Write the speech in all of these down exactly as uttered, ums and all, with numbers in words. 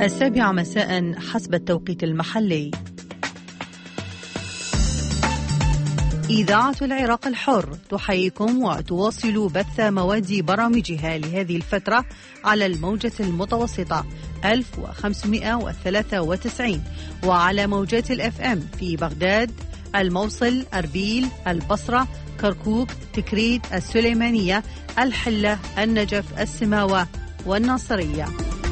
السابعة مساء حسب التوقيت المحلي. إذاعة العراق الحر تحييكم وتواصل بث مواد برامجها لهذه الفترة على الموجة المتوسطة ألف وخمسمائة وثلاثة وتسعين وعلى موجات الأف أم في بغداد، الموصل، أربيل، البصرة، كركوك، تكريت، السليمانية، الحلة، النجف، السماوة والناصرية.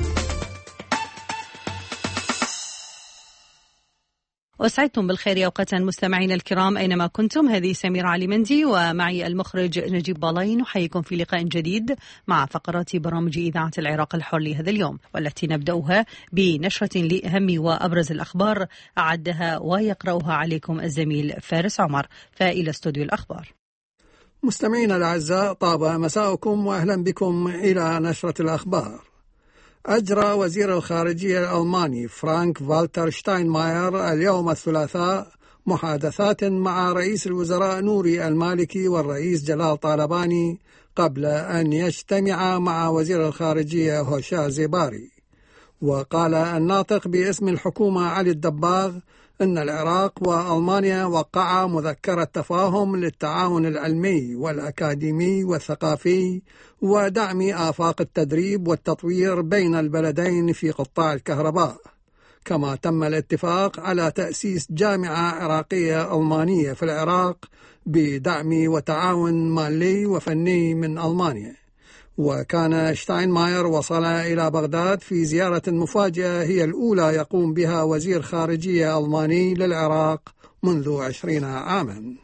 وسعدتم بالخير أوقاتا مستمعينا الكرام أينما كنتم. هذه سميرة علي مندي ومعي المخرج نجيب بالاي، نحييكم في لقاء جديد مع فقرات برامج إذاعة العراق الحر لهذا اليوم، والتي نبدأها بنشرة لأهم وأبرز الأخبار أعدها ويقرأها عليكم الزميل فارس عمر. فإلى استوديو الأخبار. مستمعينا الأعزاء، طاب مساءكم وأهلا بكم إلى نشرة الأخبار. أجرى وزير الخارجية الألماني فرانك فالتر شتاينماير اليوم الثلاثاء محادثات مع رئيس الوزراء نوري المالكي والرئيس جلال طالباني قبل أن يجتمع مع وزير الخارجية هوشا زيباري. وقال الناطق باسم الحكومة علي الدباغ أن العراق وألمانيا وقعا مذكرة تفاهم للتعاون العلمي والأكاديمي والثقافي ودعم آفاق التدريب والتطوير بين البلدين في قطاع الكهرباء، كما تم الاتفاق على تأسيس جامعة عراقية ألمانية في العراق بدعم وتعاون مالي وفني من ألمانيا. وكان شتاينماير وصل إلى بغداد في زيارة مفاجئة هي الأولى يقوم بها وزير خارجية ألماني للعراق منذ عشرين عاما.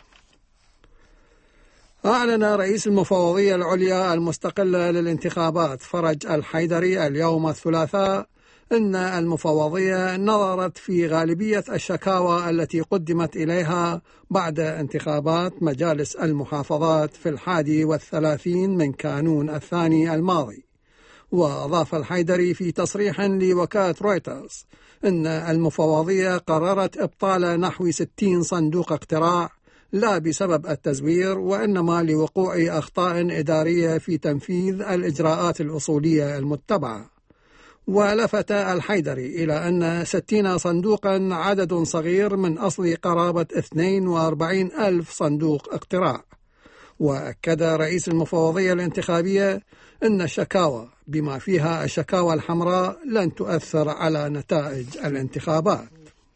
أعلن رئيس المفوضية العليا المستقلة للانتخابات فرج الحيدري اليوم الثلاثاء أن المفوضية نظرت في غالبية الشكاوى التي قدمت إليها بعد انتخابات مجالس المحافظات في الحادي والثلاثين من كانون الثاني الماضي. وأضاف الحيدري في تصريح لوكالة رويترز أن المفوضية قررت إبطال نحو ستين صندوق اقتراع لا بسبب التزوير، وإنما لوقوع أخطاء إدارية في تنفيذ الإجراءات الأصولية المتبعة. ولفت الحيدري إلى أن ستين صندوقا عدد صغير من أصل قرابة اثنين وأربعين ألف صندوق اقتراع. وأكد رئيس المفوضية الانتخابية أن الشكاوى بما فيها الشكاوى الحمراء لن تؤثر على نتائج الانتخابات.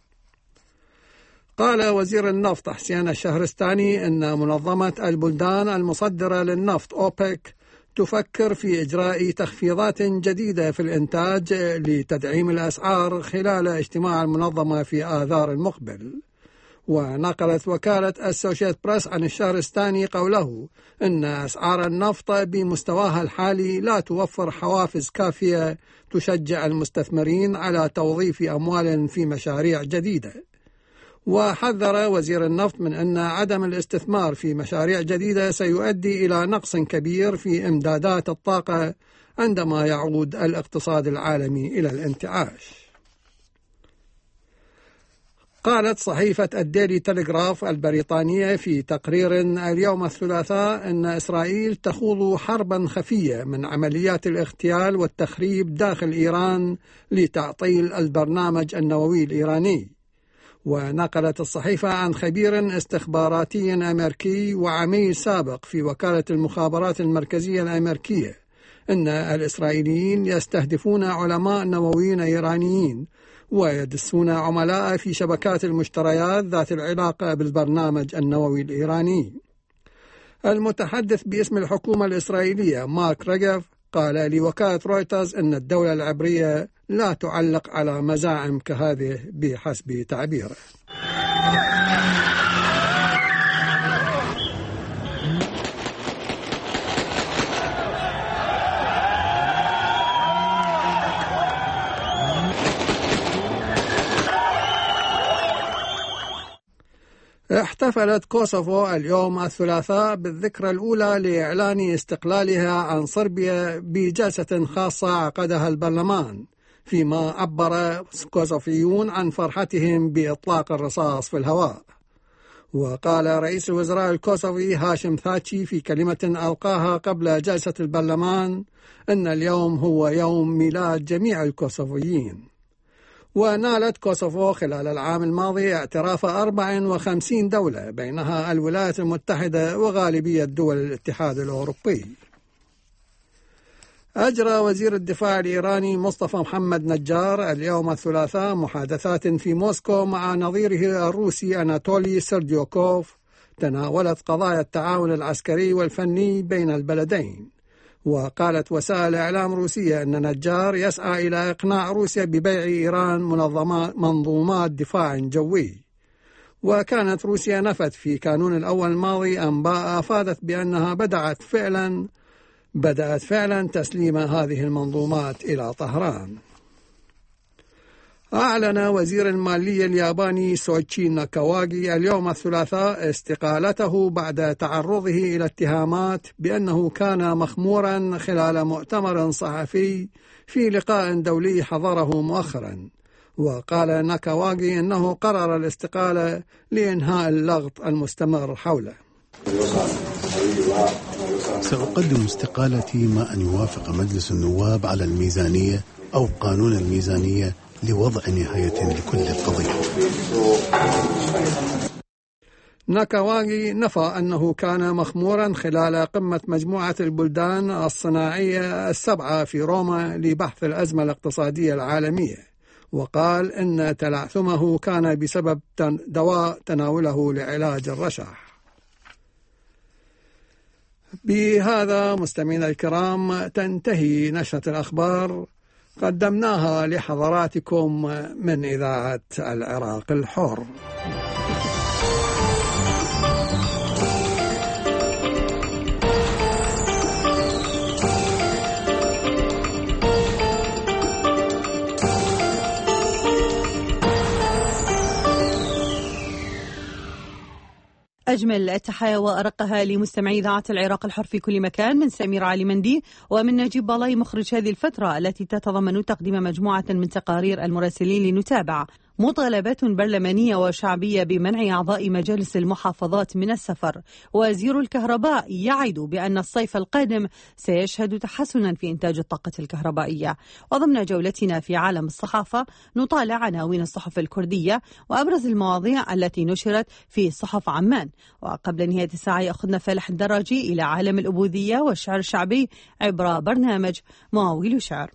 قال وزير النفط حسين الشهرستاني أن منظمة البلدان المصدرة للنفط أوبك تفكر في إجراء تخفيضات جديدة في الإنتاج لتدعيم الأسعار خلال اجتماع المنظمة في آذار المقبل. ونقلت وكالة أسوشيت بريس عن الشهرستاني قوله أن أسعار النفط بمستواها الحالي لا توفر حوافز كافية تشجع المستثمرين على توظيف أموال في مشاريع جديدة. وحذر وزير النفط من أن عدم الاستثمار في مشاريع جديدة سيؤدي إلى نقص كبير في إمدادات الطاقة عندما يعود الاقتصاد العالمي إلى الانتعاش. قالت صحيفة الديلي تلغراف البريطانية في تقرير اليوم الثلاثاء أن إسرائيل تخوض حربا خفية من عمليات الاغتيال والتخريب داخل إيران لتعطيل البرنامج النووي الإيراني. ونقلت الصحيفة عن خبير استخباراتي أمريكي وعميل سابق في وكالة المخابرات المركزية الأمريكية أن الإسرائيليين يستهدفون علماء نوويين إيرانيين ويدسون عملاء في شبكات المشتريات ذات العلاقة بالبرنامج النووي الإيراني. المتحدث باسم الحكومة الإسرائيلية مارك رجف قال لوكالة رويترز أن الدولة العبرية لا تعلق على مزاعم كهذه بحسب تعبيره. احتفلت كوسوفو اليوم الثلاثاء بالذكرى الأولى لإعلان استقلالها عن صربيا بجلسة خاصة عقدها البرلمان، فيما عبر كوسوفيون عن فرحتهم بإطلاق الرصاص في الهواء. وقال رئيس الوزراء الكوسوفي هاشم ثاتشي في كلمة ألقاها قبل جلسة البرلمان أن اليوم هو يوم ميلاد جميع الكوسوفيين. ونالت كوسوفو خلال العام الماضي اعتراف أربع وخمسين دولة بينها الولايات المتحدة وغالبية دول الاتحاد الأوروبي. أجرى وزير الدفاع الإيراني مصطفى محمد نجار اليوم الثلاثاء محادثات في موسكو مع نظيره الروسي أناتولي سرديوكوف تناولت قضايا التعاون العسكري والفني بين البلدين. وقالت وسائل إعلام روسية أن نجار يسعى إلى إقناع روسيا ببيع إيران منظومات دفاع جوي. وكانت روسيا نفت في كانون الأول الماضي أنباء أفادت بأنها بدأت فعلا بدأت فعلا تسليم هذه المنظومات إلى طهران. أعلن وزير المالية الياباني سويتشي ناكاواغي اليوم الثلاثاء استقالته بعد تعرضه إلى اتهامات بأنه كان مخمورا خلال مؤتمر صحفي في لقاء دولي حضره مؤخرا. وقال ناكاواغي أنه قرر الاستقالة لإنهاء اللغط المستمر حوله. سأقدم استقالتي ما أن يوافق مجلس النواب على الميزانية أو قانون الميزانية لوضع نهاية لكل القضية. ناكاواغي نفى أنه كان مخمورا خلال قمة مجموعة البلدان الصناعية السبعة في روما لبحث الأزمة الاقتصادية العالمية، وقال إن تلعثمه كان بسبب دواء تناوله لعلاج الرشح. بهذا مستمعينا الكرام تنتهي نشرة الأخبار قدمناها لحضراتكم من إذاعة العراق الحر. أجمل التحايا وأرقها لمستمعي إذاعة العراق الحر في كل مكان من سمير علي مندي ومن نجيب بالاي مخرج هذه الفترة التي تتضمن تقديم مجموعة من تقارير المراسلين لنتابع مطالبات برلمانية وشعبية بمنع أعضاء مجالس المحافظات من السفر. وزير الكهرباء يعد بأن الصيف القادم سيشهد تحسنا في إنتاج الطاقة الكهربائية. وضمن جولتنا في عالم الصحافة نطالع عناوين الصحف الكردية وأبرز المواضيع التي نشرت في صحف عمان. وقبل نهاية الساعة يأخذنا فالح الدراجي إلى عالم الأبوذية والشعر الشعبي عبر برنامج مواويل شعر.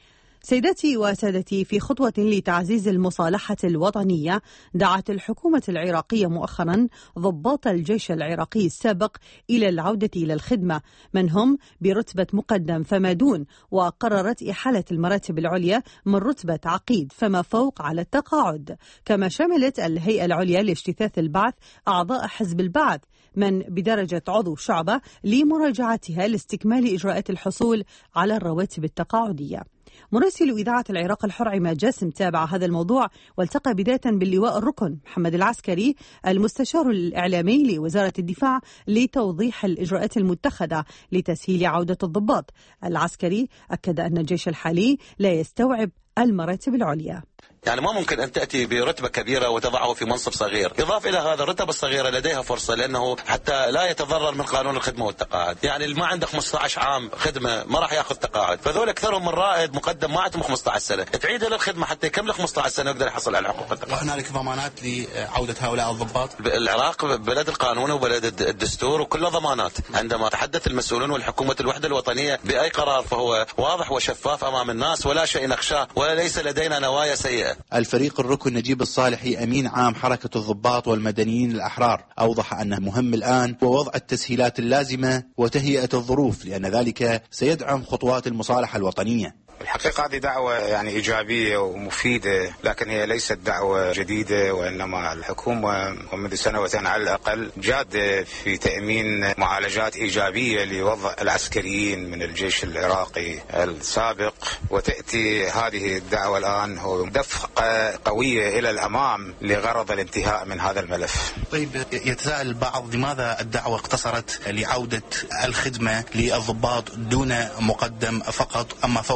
سيداتي وسادتي، في خطوة لتعزيز المصالحة الوطنية دعت الحكومة العراقية مؤخرا ضباط الجيش العراقي السابق إلى العودة إلى الخدمة من هم برتبة مقدم فما دون، وقررت إحالة المراتب العليا من رتبة عقيد فما فوق على التقاعد. كما شملت الهيئة العليا لاجتثاث البعث أعضاء حزب البعث من بدرجة عضو شعبة لمراجعتها لاستكمال إجراءات الحصول على الرواتب التقاعدية. مراسل إذاعة العراق الحر عماد جاسم تابع هذا الموضوع والتقى بداية باللواء الركن محمد العسكري المستشار الإعلامي لوزارة الدفاع لتوضيح الإجراءات المتخذة لتسهيل عودة الضباط. العسكري أكد أن الجيش الحالي لا يستوعب المراتب العليا. يعني ما ممكن أن تأتي برتبة كبيرة وتضعه في منصب صغير. إضافة إلى هذا الرتبة الصغيرة لديها فرصة لأنه حتى لا يتضرر من قانون الخدمة والتقاعد. يعني اللي ما عنده خمسة عشر عام خدمة ما راح يأخذ تقاعد، فذول أكثرهم من رائد مقدم ما عنده خمسة عشر سنة، تعيده للخدمة حتى يكمل خمسة عشر سنة ويقدر يحصل على حقوق التقاعد. وهنالك ضمانات لعودة هؤلاء الضباط؟ العراق بلد القانون وبلد الدستور وكل ضمانات. عندما تحدث المسؤولون والحكومة الوحدة الوطنية بأي قرار فهو واضح وشفاف أمام الناس ولا شيء نخشاه وليس لدينا نوايا سيئة. الفريق الركن نجيب الصالحي أمين عام حركة الضباط والمدنيين الأحرار أوضح أنه مهم الآن ووضع التسهيلات اللازمة وتهيئة الظروف، لأن ذلك سيدعم خطوات المصالحة الوطنية. الحقيقة هذه دعوة يعني إيجابية ومفيدة، لكن هي ليست دعوة جديدة، وإنما الحكومة ومنذ سنوات على الأقل جادة في تأمين معالجات إيجابية لوضع العسكريين من الجيش العراقي السابق، وتأتي هذه الدعوة الآن هو دفعة قوية إلى الأمام لغرض الانتهاء من هذا الملف. طيب، يتساءل البعض لماذا الدعوة اقتصرت لعودة الخدمة للضباط دون مقدم فقط، أما فوق مقدم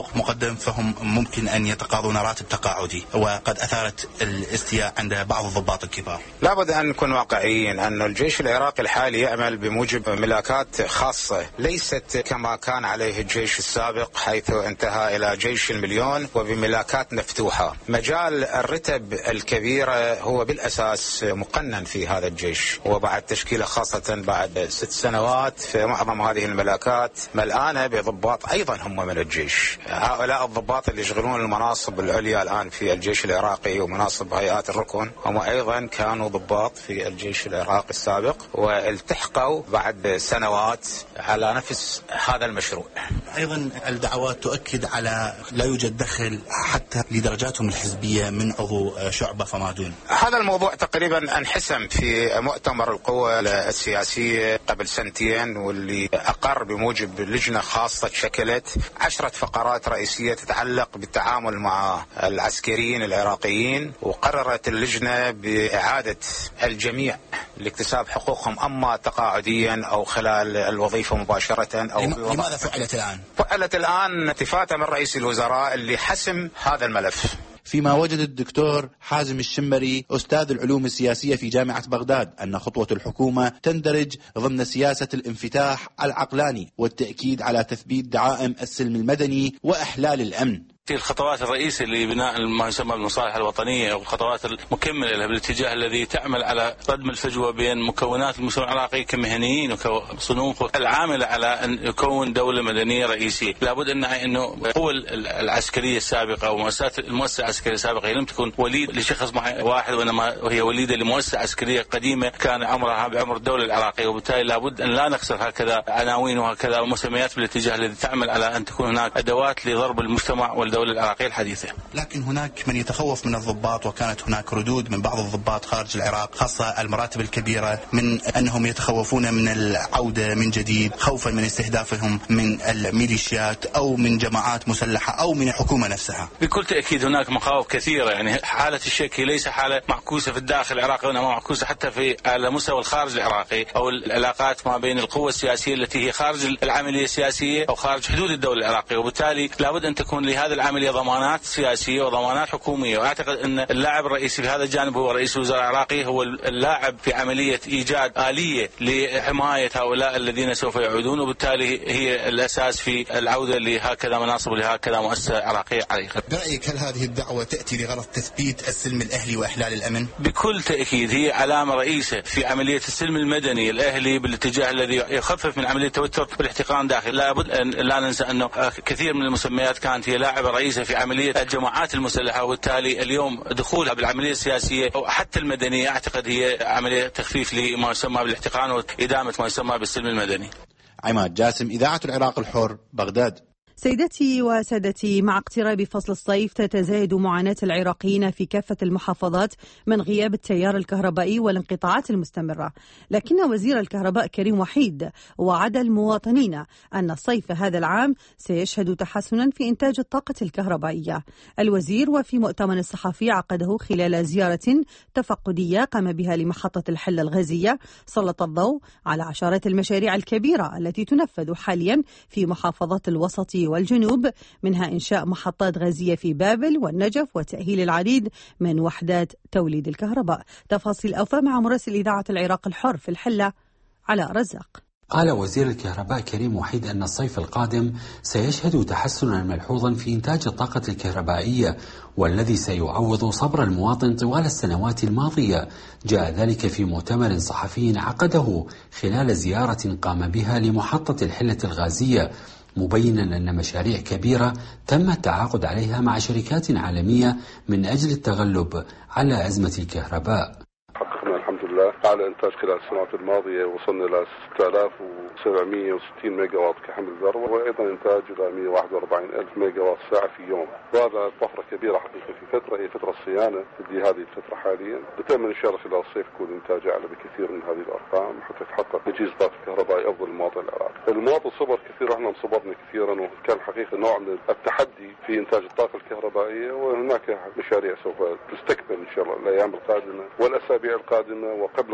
تقدم فهم ممكن أن يتقاضون راتب تقاعدي، وقد أثارت الاستياء عند بعض الضباط الكبار. لابد أن نكون واقعيين أن الجيش العراقي الحالي يعمل بموجب ملاكات خاصة ليست كما كان عليه الجيش السابق حيث انتهى إلى جيش المليون وبملاكات مفتوحة. مجال الرتب الكبيرة هو بالأساس مقنن في هذا الجيش، وبعد تشكيله خاصة بعد ست سنوات في معظم هذه الملاكات ملآنة بضباط أيضا هم من الجيش. هؤلاء الضباط اللي يشغلون المناصب العليا الآن في الجيش العراقي ومناصب هيئات الركن هم أيضا كانوا ضباط في الجيش العراقي السابق والتحقوا بعد سنوات على نفس هذا المشروع. أيضا الدعوات تؤكد على لا يوجد دخل حتى لدرجاتهم الحزبية من عضو شعبة فما دون. هذا الموضوع تقريبا انحسم في مؤتمر القوى السياسية قبل سنتين، واللي أقر بموجب لجنة خاصة شكلت عشرة فقرات رئيسية تتعلق بالتعامل مع العسكريين العراقيين، وقررت اللجنة بإعادة الجميع لاكتساب حقوقهم أما تقاعديا أو خلال الوظيفة مباشرة. أو لماذا فعلت الآن؟ فعلت الآن اتفاقا من رئيس الوزراء اللي حسم هذا الملف. فيما وجد الدكتور حازم الشمري أستاذ العلوم السياسية في جامعة بغداد أن خطوة الحكومة تندرج ضمن سياسة الانفتاح العقلاني والتأكيد على تثبيت دعائم السلم المدني وإحلال الأمن. في الخطوات الرئيسية لبناء ما يسمى بالمصالح الوطنية والخطوات المكملة لها بالاتجاه الذي تعمل على ردم الفجوة بين مكونات المجتمع العراقي كمهنيين وصنوف العاملة على أن يكون دولة مدنية رئيسية. لابد أن أنه القوى العسكرية السابقة ومؤسسات المؤسسة العسكرية السابقة هي لم تكن وليد لشخص واحد، وإنما هي وليدة لمؤسسة عسكرية قديمة كان عمرها بعمر الدولة العراقية، وبالتالي لابد أن لا نخسر هكذا عناوين وهكذا مسميات بالاتجاه الذي تعمل على أن تكون هناك أدوات لضرب المجتمع الدولة العراقية الحديثة. لكن هناك من يتخوف من الضباط، وكانت هناك ردود من بعض الضباط خارج العراق خاصة المراتب الكبيرة من أنهم يتخوفون من العودة من جديد خوفا من استهدافهم من الميليشيات أو من جماعات مسلحة أو من الحكومة نفسها. بكل تأكيد هناك مخاوف كثيرة، يعني حالة الشك ليس حالة معكوسة في الداخل العراقي وإنما معكوسة حتى في على مستوى الخارج العراقي أو العلاقات ما بين القوى السياسية التي هي خارج العملية السياسية أو خارج حدود الدولة العراقية، وبالتالي لابد أن تكون لهذه العملية ضمانات سياسية وضمانات حكومية. وأعتقد أن اللاعب الرئيسي في هذا الجانب هو رئيس الوزراء العراقي، هو اللاعب في عملية إيجاد آلية لحماية هؤلاء الذين سوف يعودون، وبالتالي هي الأساس في العودة لهكذا مناصب ولهكذا مؤسسة عراقية عريقة. برأيك هل هذه الدعوة تأتي لغرض تثبيت السلم الأهلي وإحلال الأمن؟ بكل تأكيد هي علامة رئيسة في عملية السلم المدني الأهلي بالاتجاه الذي يخفف من عملية التوتر والاحتقان داخل. لابد أن لا ننسى أنه كثير من المسميات كانت هي لاعبة رئيسة في عملية الجماعات المسلحة، وبالتالي اليوم دخولها بالعملية السياسية أو حتى المدنية أعتقد هي عملية تخفيف لما يسمى بالاحتقان وإدامة ما يسمى بالسلم المدني. عماد جاسم، إذاعة العراق الحر، بغداد. سيدتي وسادتي، مع اقتراب فصل الصيف تتزايد معاناة العراقيين في كافة المحافظات من غياب التيار الكهربائي والانقطاعات المستمرة، لكن وزير الكهرباء كريم وحيد وعد المواطنين أن الصيف هذا العام سيشهد تحسنا في إنتاج الطاقة الكهربائية. الوزير وفي مؤتمر صحفي عقده خلال زيارة تفقدية قام بها لمحطة الحلة الغازية سلط الضوء على عشرات المشاريع الكبيرة التي تنفذ حاليا في محافظات الوسط والجنوب، منها إنشاء محطات غازية في بابل والنجف وتأهيل العديد من وحدات توليد الكهرباء. تفاصيل أوفى مع مراسل إذاعة العراق الحر في الحلة على رزاق. قال وزير الكهرباء كريم وحيد أن الصيف القادم سيشهد تحسنا ملحوظا في إنتاج الطاقة الكهربائية، والذي سيعوض صبر المواطن طوال السنوات الماضية. جاء ذلك في مؤتمر صحفي عقده خلال زيارة قام بها لمحطة الحلة الغازية، مبينا أن مشاريع كبيرة تم التعاقد عليها مع شركات عالمية من أجل التغلب على أزمة الكهرباء. حققنا الحمد لله على إنتاج خلال السنوات الماضية، وصلنا إلى ستة آلاف وسبعمئة وستين ميجا واط كحمل ذرة، وأيضا إنتاج إلى مئة وواحد وأربعين ألف ميجا واط ساعة في يوم. وهذا طفرة كبيرة حقيقة في فترة هي فترة الصيانة في هذه الفترة حاليا. بتأمل إن شاء الله خلال الصيف يكون إنتاج أعلى بكثير من هذه الأرقام حتى تحقق تجهيز الطاقة الكهربائي أفضل للمواطن العراقي. المواطن صبر كثير، احنا صبرنا كثيرا، وكان حقيقة نوع من التحدي في إنتاج الطاقة الكهربائية، وهناك مشاريع سوف تستكمل إن شاء الله الأيام القادمة والأسابيع القادمة وقبل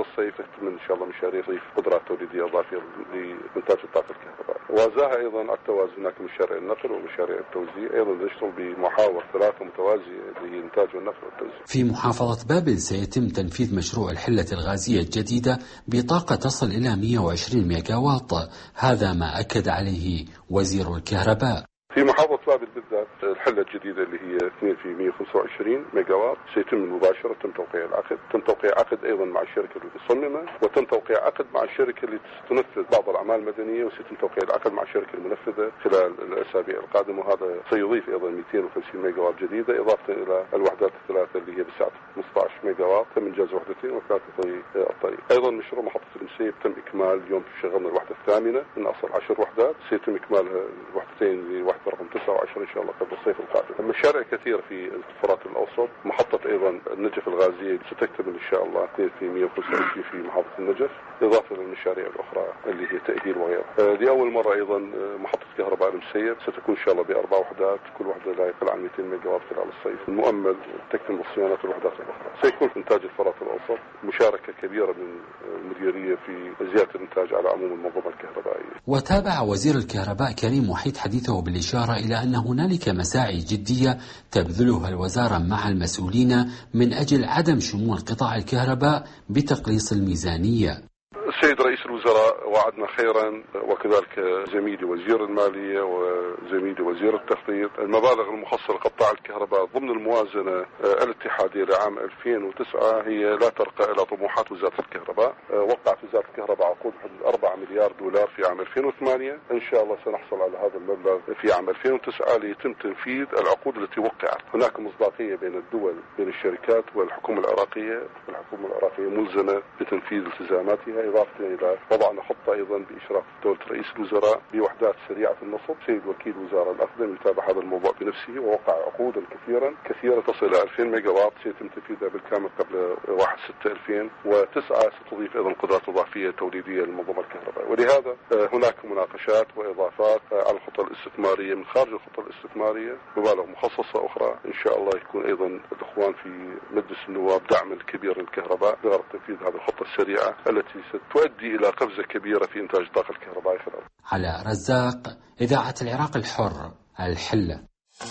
الصيف تكمل ان شاء الله مشاريع تضيف قدرات توليديه اضافيه لانتاج الطاقه الكهربائيه. وازاها ايضا على التوازي هناك مشاريع النقل ومشاريع التوزيع، ايضا نشتغل بمحاور ثلاثه متوازيه لانتاج النقل والتوزيع. في محافظه بابل سيتم تنفيذ مشروع الحله الغازيه الجديده بطاقه تصل الى مئة وعشرين ميجا واط، هذا ما اكد عليه وزير الكهرباء. في محافظة بابل بالذات الحلة الجديدة اللي هي اثنين في مئة وخمسة وعشرين ميجا واط سيتم مباشرة، تم توقيع العقد، تم توقيع عقد أيضا مع الشركة اللي تصممها، وتم توقيع عقد مع الشركة اللي تنفذ بعض الأعمال المدنية، وسيتم توقيع العقد مع الشركة المنفذة خلال الأسابيع القادمة، وهذا سيضيف أيضا مئتين وخمسين ميجا واط جديدة إضافة إلى الوحدات الثلاثة اللي هي بسعة خمسة عشر ميجا واط، تم إنجاز وحدتين وثلاثة الطريق. أيضا مشروع محطة المسيب تم إكمال اليوم شغلنا الوحدة الثامنة من أصل عشر وحدات، سيتم إكمال الوحدتين لوحدة رقم تسعة وعشرين إن شاء الله قبل الصيف القادم. مشاريع كثيرة في الفرات الأوسط، محطة أيضا النجف الغازية ستكتمل إن شاء الله اثنين في مئة وخمسة وعشرين في محافظة النجف، إضافة للمشاريع الأخرى اللي هي تأهيل وغيرها. لأول مرة أيضا محطة كهرباء المسيب ستكون إن شاء الله بأربع وحدات، كل وحدة لا يقل عن مئتين ميجا واط خلال الصيف، المؤمل تكتمل صيانة الوحدات الأخرى. سيكون في إنتاج الفرات الأوسط مشاركة كبيرة من المديرية في زيادة الإنتاج على عموم المنظومة الكهربائية. وتابع وزير الكهرباء كريم وحيد حديثه بالإشارة إلى أن هنالك مساعي جدية تبذلها الوزارة مع المسؤولين من أجل عدم شمول قطاع الكهرباء بتقليص الميزانية. السيد رئيس الوزراء وعدنا خيرا، وكذلك زميلي وزير المالية وزميلي وزير التخطيط، المبالغ المخصصة لقطاع الكهرباء ضمن الموازنة الاتحادية لعام ألفين وتسعة هي لا ترقى إلى طموحات وزارة الكهرباء. وقعت وزارة الكهرباء عقود حدود أربعة مليار دولار في عام ألفين وثمانية، إن شاء الله سنحصل على هذا المبلغ في عام ألفين وتسعة ليتم تنفيذ العقود التي وقعت. هناك مصداقية بين الدول، بين الشركات والحكومة العراقية، الحكومة العراقية ملزمة بتنفيذ التزاماتها، إضافة إلى وضعنا خطة أيضا بإشراف دولة رئيس الوزراء بوحدات سريعة النصب. سيد وكيل وزارة الأقدم يتابع هذا الموضوع بنفسه، ووقع عقودا كثيرا كثيرة تصل إلى ألفين ميجا واط سيتم تنفيذها بالكامل قبل واحد ستة ألفين وتسعة، ستضيف أيضا قدرات إضافية توليدية للمنظومة الكهربائية. ولهذا هناك مناقشات وإضافات على الخطة الاستثمارية من خارج الخطة الاستثمارية، مبالغ مخصصة أخرى إن شاء الله يكون أيضا الإخوان في مجلس النواب دعم الكبير للكهرباء بغرض تنفيذ هذه الخطة السريعة التي ستؤدي إلى قفزة كبيرة في إنتاج الطاقة الكهربائية خلال. على رزاق، إذاعة العراق الحر، الحلة.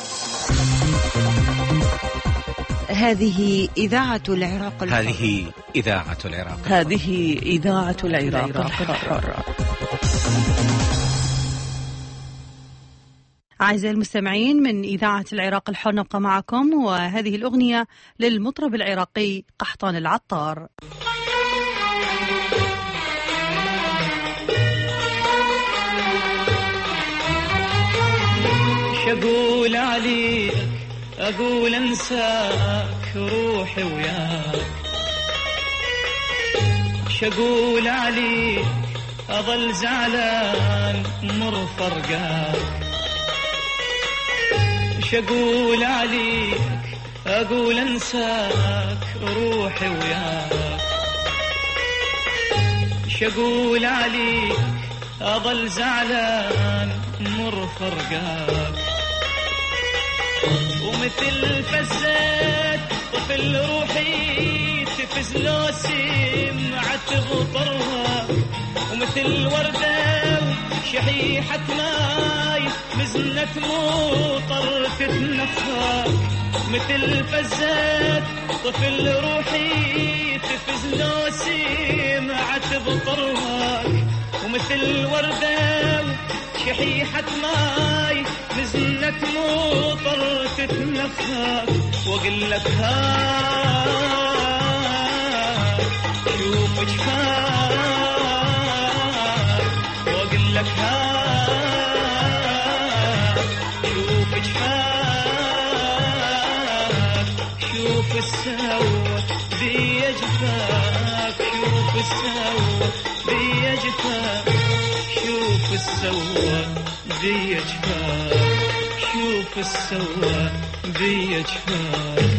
هذه إذاعة العراق الحر. هذه إذاعة العراق الحر. هذه إذاعة العراق الحر. أعزائي المستمعين، من إذاعة العراق الحر نبقى معكم، وهذه الأغنية للمطرب العراقي قحطان العطار. أقول عليك، أقول أنساك روحي وياك، شقول عليك أظل زعلان مر فرقاك، شقول عليك أقول أنساك روحي وياك، شقول عليك أظل زعلان مر فرقاك، ومثل فزت طفل روحي تفز لو سمعت بطرها، ومثل وردة شحيحة ماي مزنة مطر تتنفى، مثل فزت طفل روحي تفز لو سمعت بطرها، ومثل وردة شحيحة ماي مزنة مطر تتنفى، واقول لك هاك شوف جفاك، واقول لك هاك شوف جفاك، شوف السوا بي جفاك، شوف السوا بي جفاك، شوف السوا بي جفاك، شوف السوا بي جفاك.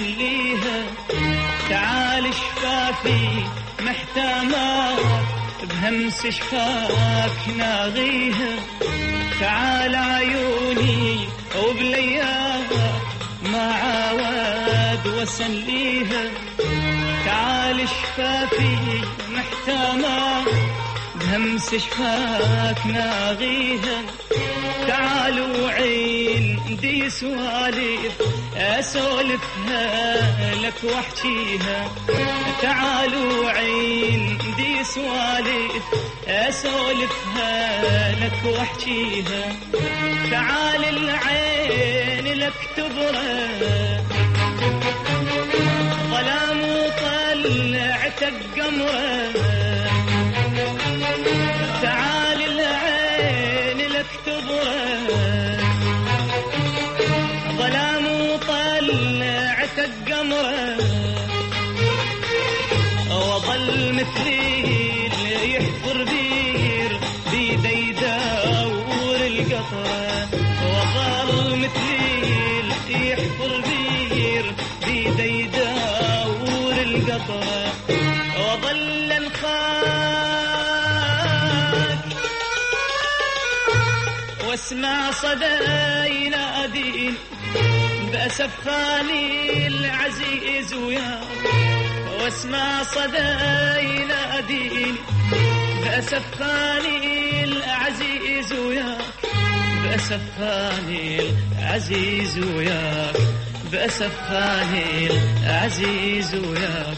وسليها، تعال شفافي محتامات بهمس شفاك ناغيها، تعال عيوني وبلياها ما عاود وسليها، تعال شفافي محتامات بهمس شفاك ناغيها، تعالوا عين دي سوالف اسولفها لك واحكيها، تعالوا عين دي سوالف اسولفها لك واحكيها، تعال العين لك تبرى ظلام وطلعتك قمره، تعال العين لك تبرى ظلام وطلعتك قمره، وظل مثلي اللي يحفر بير بيدي يدور القطره، وظل مثلي اللي يحفر بير بيدي يدور القطره، وظل انخاك واسمع صدى ينادين بأسف خالي العزيز وياك، واسمع صدى ينادين بأسف خالي العزيز وياك، بأسف خالي العزيز وياك، بأسف خالي العزيز وياك،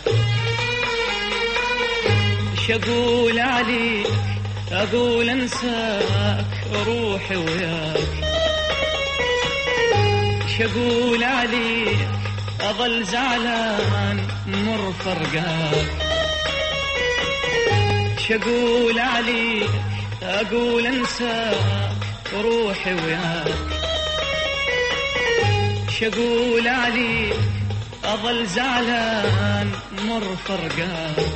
شقول عليك أقول أنساك روحي وياك، شقول عليك أظل زعلان مر فرقاك، شقول عليك أقول أنساك روحي وياك، شقول عليك أظل زعلان مر فرقاك،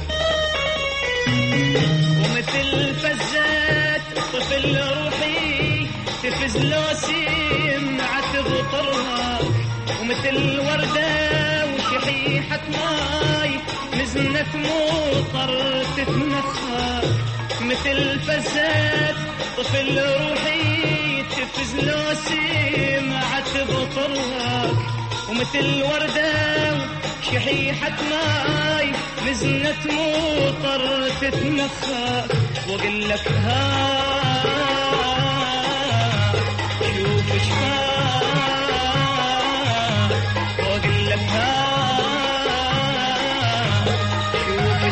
ومثل فزات طفل روحي تفز لو سمعت بطرها، ومثل وردة وشحيحة ماي نزنت مطر تتنخى، مثل فزات طفل روحي تفز لو سمعت بطرها، ومثل وردة شحيحة ماي نزنت مطر تتنخى، وقل لك ها شوف شفاك، وقل لك ها شوف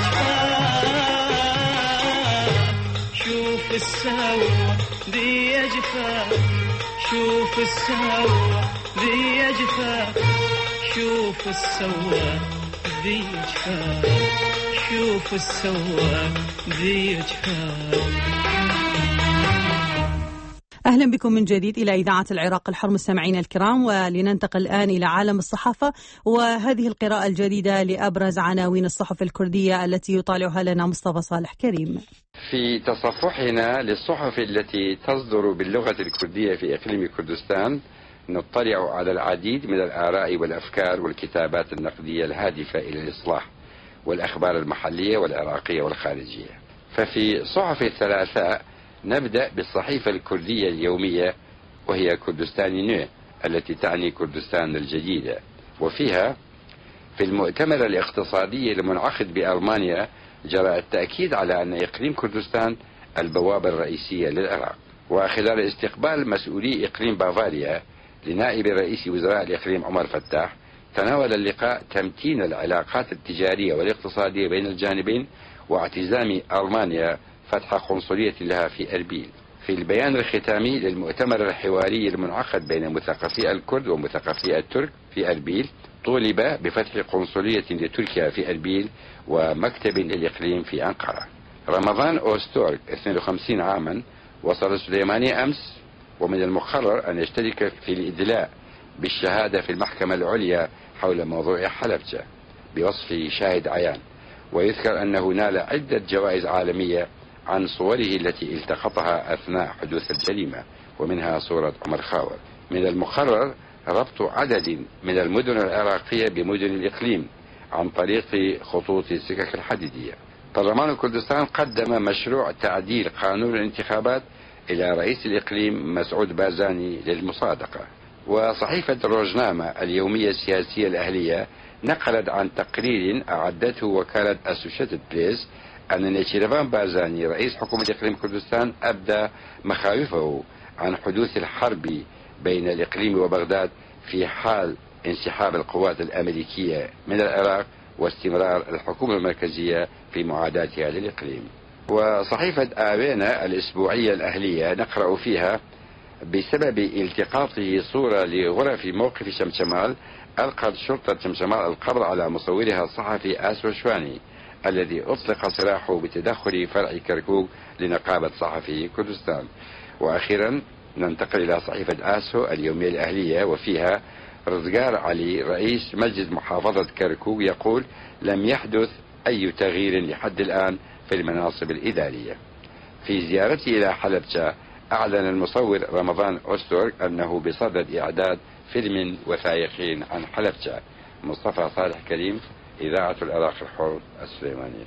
شفاك، شوف السوا دي جفاك، شوف السوا دي جفاك، شوف السوا دي جفاك، شوف السوا دي جفاك. أهلا بكم من جديد إلى إذاعة العراق الحر مستمعين الكرام، ولننتقل الآن إلى عالم الصحافة وهذه القراءة الجديدة لأبرز عناوين الصحف الكردية التي يطالعها لنا مصطفى صالح كريم. في تصفحنا للصحف التي تصدر باللغة الكردية في إقليم كردستان نطلع على العديد من الآراء والأفكار والكتابات النقدية الهادفة إلى الإصلاح والأخبار المحلية والعراقية والخارجية. ففي صحف الثلاثاء نبدأ بالصحيفة الكردية اليومية وهي كردستان نو التي تعني كردستان الجديدة، وفيها في المؤتمر الاقتصادي المنعقد بألمانيا جرى التأكيد على أن إقليم كردستان البوابة الرئيسية للعراق. وخلال استقبال مسؤولي إقليم بافاريا لنائب رئيس وزراء الإقليم عمر فتاح، تناول اللقاء تمتين العلاقات التجارية والاقتصادية بين الجانبين واعتزام ألمانيا فتح قنصلية لها في أربيل. في البيان الختامي للمؤتمر الحواري المنعقد بين مثقفي الكرد ومثقفي الترك في أربيل، طولب بفتح قنصلية لتركيا في أربيل ومكتب للإقليم في أنقرة. رمضان أوستورك اثنين وخمسين عاما وصل السليماني أمس، ومن المقرر أن يشترك في الإدلاء بالشهادة في المحكمة العليا حول موضوع حلبجة بوصفه شاهد عيان. ويذكر أنه نال عدة جوائز عالمية عن صوره التي التقطها أثناء حدوث الجريمة، ومنها صورة عمر خاور. من المقرر ربط عدد من المدن العراقية بمدن الإقليم عن طريق خطوط السكك الحديدية. برلمان كردستان قدم مشروع تعديل قانون الانتخابات إلى رئيس الإقليم مسعود بارزاني للمصادقة. وصحيفة روزنامة اليومية السياسية الأهلية نقلت عن تقرير أعدته وكالة أسوشيتد بريس أن نيشيروان بارزاني رئيس حكومة إقليم كردستان أبدى مخاوفه عن حدوث الحرب بين الإقليم وبغداد في حال انسحاب القوات الأمريكية من العراق واستمرار الحكومة المركزية في معاداتها للإقليم. وصحيفة آوينا الأسبوعية الأهلية نقرأ فيها: بسبب التقاطه صورة لغرف موقف شمشمال ألقت شرطة شمشمال القبض على مصورها الصحفي آسو شواني الذي أطلق سراحه بتدخل فرع كركوك لنقابة صحفي كردستان. وأخيرا ننتقل إلى صحيفة آسو اليومية الأهلية وفيها رزقار علي رئيس مجلس محافظة كركوك يقول: لم يحدث أي تغيير لحد الآن في المناصب الإدارية. في زيارته إلى حلبجة أعلن المصور رمضان أستور أنه بصدد إعداد فيلم وثائقي عن حلبجة. مصطفى صالح كريم، إذاعة العراق الحر السليمانية.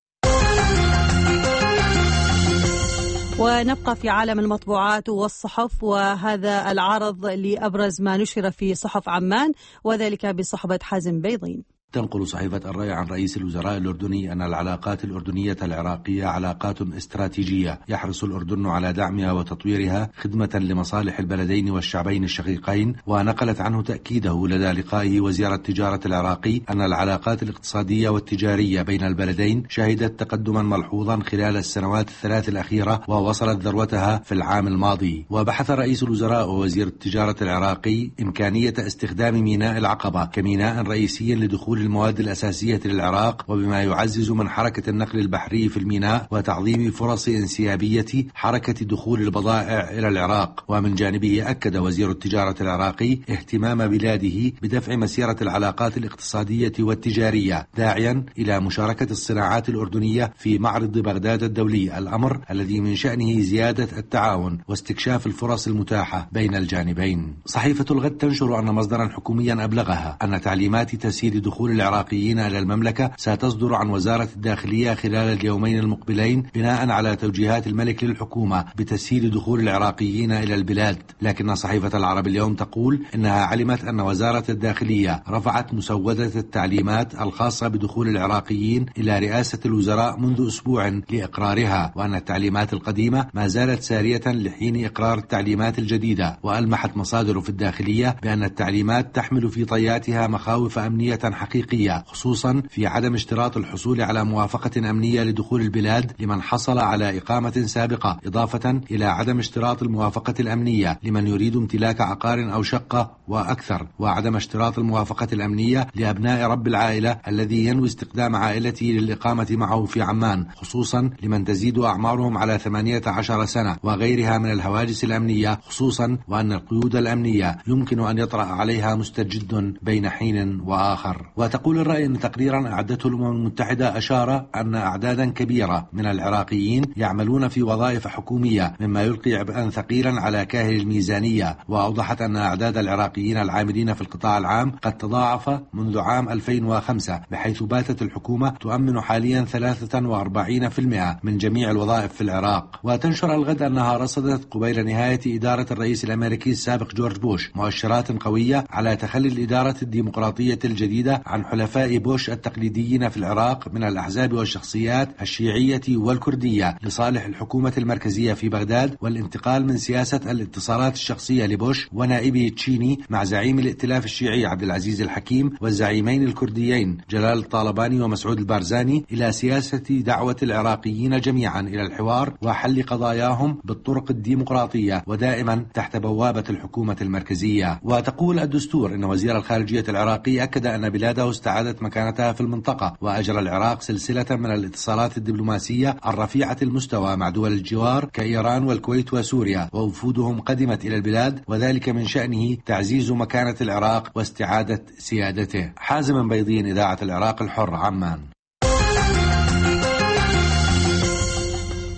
ونبقى في عالم المطبوعات والصحف، وهذا العرض لأبرز ما نشر في صحف عمان وذلك بصحبة حازم بيضين. تنقل صحيفة الرأي عن رئيس الوزراء الأردني أن العلاقات الأردنية العراقية علاقات استراتيجية يحرص الأردن على دعمها وتطويرها خدمة لمصالح البلدين والشعبين الشقيقين. ونقلت عنه تأكيده لدى لقائه وزير التجارة العراقي أن العلاقات الاقتصادية والتجارية بين البلدين شهدت تقدما ملحوظا خلال السنوات الثلاث الأخيرة ووصلت ذروتها في العام الماضي. وبحث رئيس الوزراء ووزير التجارة العراقي إمكانية استخدام ميناء العقبة كميناء رئيسي لدخول المواد الأساسية للعراق، وبما يعزز من حركة النقل البحري في الميناء وتعظيم فرص انسيابية حركة دخول البضائع إلى العراق. ومن جانبه أكد وزير التجارة العراقي اهتمام بلاده بدفع مسيرة العلاقات الاقتصادية والتجارية، داعيا إلى مشاركة الصناعات الأردنية في معرض بغداد الدولي، الأمر الذي من شأنه زيادة التعاون واستكشاف الفرص المتاحة بين الجانبين. صحيفة الغد تنشر أن مصدرا حكوميا أبلغها أن تعليمات تسهيل دخول العراقيين إلى المملكة ستصدر عن وزارة الداخلية خلال اليومين المقبلين بناء على توجيهات الملك للحكومة بتسهيل دخول العراقيين إلى البلاد. لكن صحيفة العرب اليوم تقول إنها علمت أن وزارة الداخلية رفعت مسودة التعليمات الخاصة بدخول العراقيين إلى رئاسة الوزراء منذ أسبوع لإقرارها، وأن التعليمات القديمة ما زالت سارية لحين إقرار التعليمات الجديدة. وألمحت مصادر في الداخلية بأن التعليمات تحمل في طياتها مخاوف أمنية حقيقية، خصوصا في عدم اشتراط الحصول على موافقة أمنية لدخول البلاد لمن حصل على إقامة سابقة، إضافة إلى عدم اشتراط الموافقة الأمنية لمن يريد امتلاك عقار أو شقة وأكثر، وعدم اشتراط الموافقة الأمنية لأبناء رب العائلة الذي ينوي استخدام عائلته للإقامة معه في عمان، خصوصا لمن تزيد أعمارهم على ثمانية عشر سنة، وغيرها من الهواجس الأمنية، خصوصا وأن القيود الأمنية يمكن أن يطرأ عليها مستجد بين حين وآخر. وتقول الرأي أن تقريرا أعدته الأمم المتحدة أشار أن أعدادا كبيرة من العراقيين يعملون في وظائف حكومية، مما يلقي عبئا ثقيلا على كاهل الميزانية. وأوضحت أن أعداد العراقيين العاملين في القطاع العام قد تضاعف منذ عام ألفين وخمسة، بحيث باتت الحكومة تؤمن حاليا ثلاثة وأربعين بالمئة من جميع الوظائف في العراق. وتنشر الغد أنها رصدت قبيل نهاية إدارة الرئيس الأمريكي السابق جورج بوش مؤشرات قوية على تخلي الإدارة الديمقراطية الجديدة عن حلفاء بوش التقليديين في العراق من الأحزاب والشخصيات الشيعية والكردية لصالح الحكومة المركزية في بغداد، والانتقال من سياسة الاتصالات الشخصية لبوش ونائبه تشيني مع زعيم الائتلاف الشيعي عبد العزيز الحكيم والزعيمين الكرديين جلال الطالباني ومسعود البارزاني إلى سياسة دعوة العراقيين جميعا إلى الحوار وحل قضاياهم بالطرق الديمقراطية ودائما تحت بوابة الحكومة المركزية. وتقول الدستور إن وزير الخارجية العراقي أكد أن بلاده استعادت مكانتها في المنطقة، وأجرى العراق سلسلة من الاتصالات الدبلوماسية الرفيعة المستوى مع دول الجوار كإيران والكويت وسوريا، ووفودهم قدمت إلى البلاد، وذلك من شأنه تعزيز مكانة العراق واستعادة سيادته. حازم بيضين، إذاعة العراق الحر، عمان.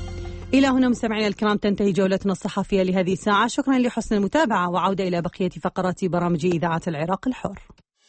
إلى هنا مستمعينا الكرام تنتهي جولتنا الصحفية لهذه الساعة. شكرا لحسن المتابعة، وعودة إلى بقية فقرات برامج إذاعة العراق الحر.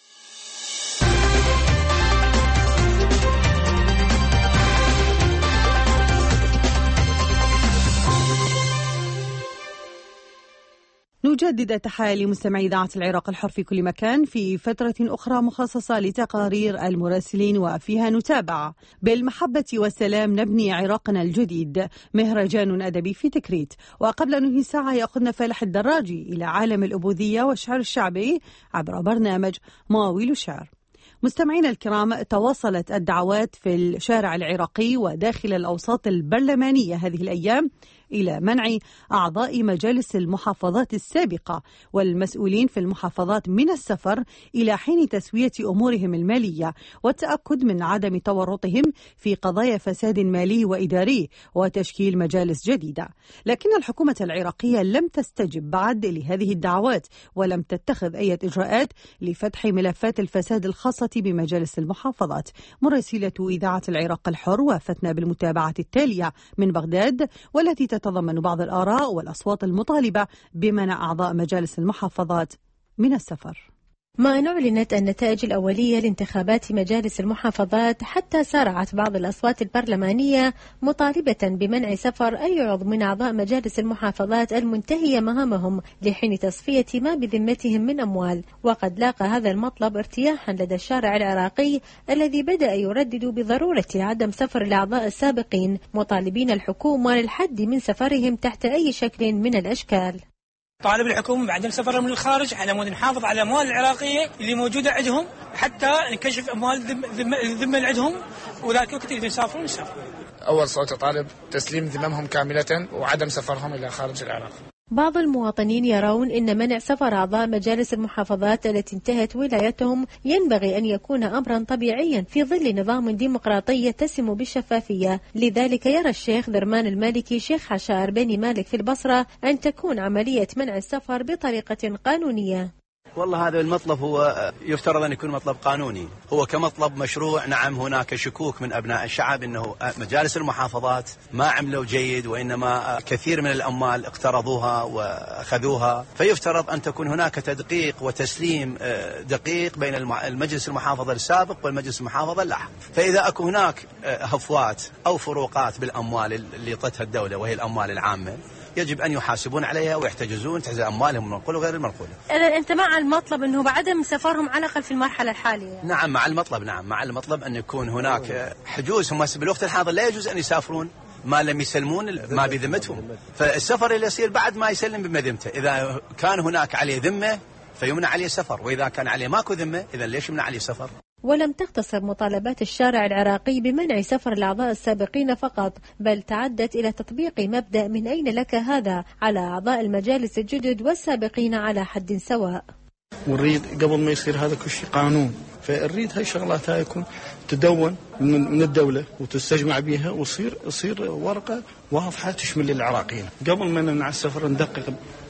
نجدد التحية لمستمعي إذاعة العراق الحر في كل مكان في فترة أخرى مخصصة لتقارير المراسلين، وفيها نتابع بالمحبة والسلام نبني عراقنا الجديد، مهرجان أدبي في تكريت. وقبل أن ننهي الساعة يأخذنا فالح الدراجي إلى عالم الأبوذية والشعر الشعبي عبر برنامج مواويل الشعر. مستمعينا الكرام، تواصلت الدعوات في الشارع العراقي وداخل الأوساط البرلمانية هذه الأيام إلى منع أعضاء مجالس المحافظات السابقة والمسؤولين في المحافظات من السفر إلى حين تسوية أمورهم المالية والتأكد من عدم تورطهم في قضايا فساد مالي وإداري وتشكيل مجالس جديدة. لكن الحكومة العراقية لم تستجب بعد لهذه الدعوات ولم تتخذ أي إجراءات لفتح ملفات الفساد الخاصة بمجالس المحافظات. مراسلة إذاعة العراق الحر وافتنا بالمتابعة التالية من بغداد، والتي تتضمن بعض الآراء والأصوات المطالبة بمنع أعضاء مجالس المحافظات من السفر. ما أن أعلنت النتائج الأولية لانتخابات مجالس المحافظات، حتى سارعت بعض الأصوات البرلمانية مطالبة بمنع سفر أي عضو من أعضاء مجالس المحافظات المنتهية مهامهم لحين تصفية ما بذمتهم من أموال. وقد لاقى هذا المطلب ارتياحا لدى الشارع العراقي الذي بدأ يردد بضرورة عدم سفر الأعضاء السابقين، مطالبين الحكومة للحد من سفرهم تحت أي شكل من الأشكال. طالب الحكومة بعدم سفرهم للخارج على مود نحافظ على الأموال العراقية اللي موجودة عندهم، حتى نكشف أموال الذمة اللي عندهم، وذاك الوقت إذا يسافرون يسافرون. أول صوت طالب تسليم ذممهم كاملة وعدم سفرهم إلى خارج العراق. بعض المواطنين يرون أن منع سفر أعضاء مجالس المحافظات التي انتهت ولايتهم ينبغي أن يكون أمرا طبيعيا في ظل نظام ديمقراطي يتسم بالشفافية. لذلك يرى الشيخ درمان المالكي شيخ حشار بني مالك في البصرة أن تكون عملية منع السفر بطريقة قانونية. والله هذا المطلب هو يفترض أن يكون مطلب قانوني، هو كمطلب مشروع. نعم هناك شكوك من أبناء الشعب أنه مجالس المحافظات ما عملوا جيد، وإنما كثير من الأموال اقترضوها وأخذوها، فيفترض أن تكون هناك تدقيق وتسليم دقيق بين المجلس المحافظة السابق والمجلس المحافظة اللاحق. فإذا أكو هناك هفوات أو فروقات بالأموال اللي طتها الدولة وهي الأموال العامة، يجب أن يحاسبون عليها ويحتجزون تحت أموالهم المنقولة وغير المنقولة. أنت مع المطلب أنه بعدم سفرهم على الأقل في المرحلة الحالية؟ نعم مع المطلب، نعم مع المطلب أن يكون هناك حجوز. هم بالوقت الحاضر لا يجوز أن يسافرون ما لم يسلمون ما بذمتهم، فالسفر اللي يصير بعد ما يسلم بذمته. إذا كان هناك عليه ذمة فيمنع عليه السفر، وإذا كان عليه ماكو ذمة إذا ليش يمنع عليه السفر؟ ولم تقتصر مطالبات الشارع العراقي بمنع سفر الأعضاء السابقين فقط، بل تعدت إلى تطبيق مبدأ من أين لك هذا على أعضاء المجالس الجدد والسابقين على حد سواء. ونريد قبل ما يصير هذا كل شيء قانون، فنريد هاي الشغلات هاي يكون تدون من الدولة وتستجمع بها ويصير يصير ورقة واضحة تشمل العراقيين. قبل ما نمنع السفر ندقق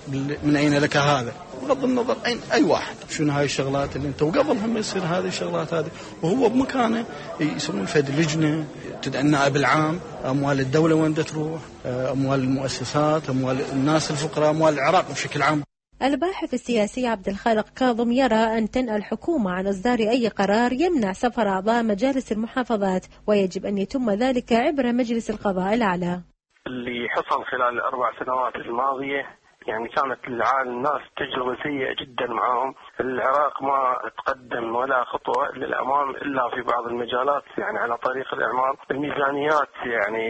من أين لك هذا، بغض النظر أين أي واحد شنو هاي الشغلات اللي أنت، وقبل هم يصير هذه الشغلات هذه وهو بمكانه يسمون فد لجنة تدعي النائب العام، أموال الدولة وين تروح، أموال المؤسسات، أموال الناس الفقراء، أموال العراق بشكل عام. الباحث السياسي عبد الخالق كاظم يرى أن تنأى الحكومة عن إصدار أي قرار يمنع سفر أعضاء مجالس المحافظات، ويجب أن يتم ذلك عبر مجلس القضاء الأعلى. اللي حصل خلال الأربع سنوات الماضية يعني كانت الناس تجربة سيئة جدا معهم. العراق ما تقدم ولا خطوة للأمام إلا في بعض المجالات، يعني على طريق الإعمار. الميزانيات يعني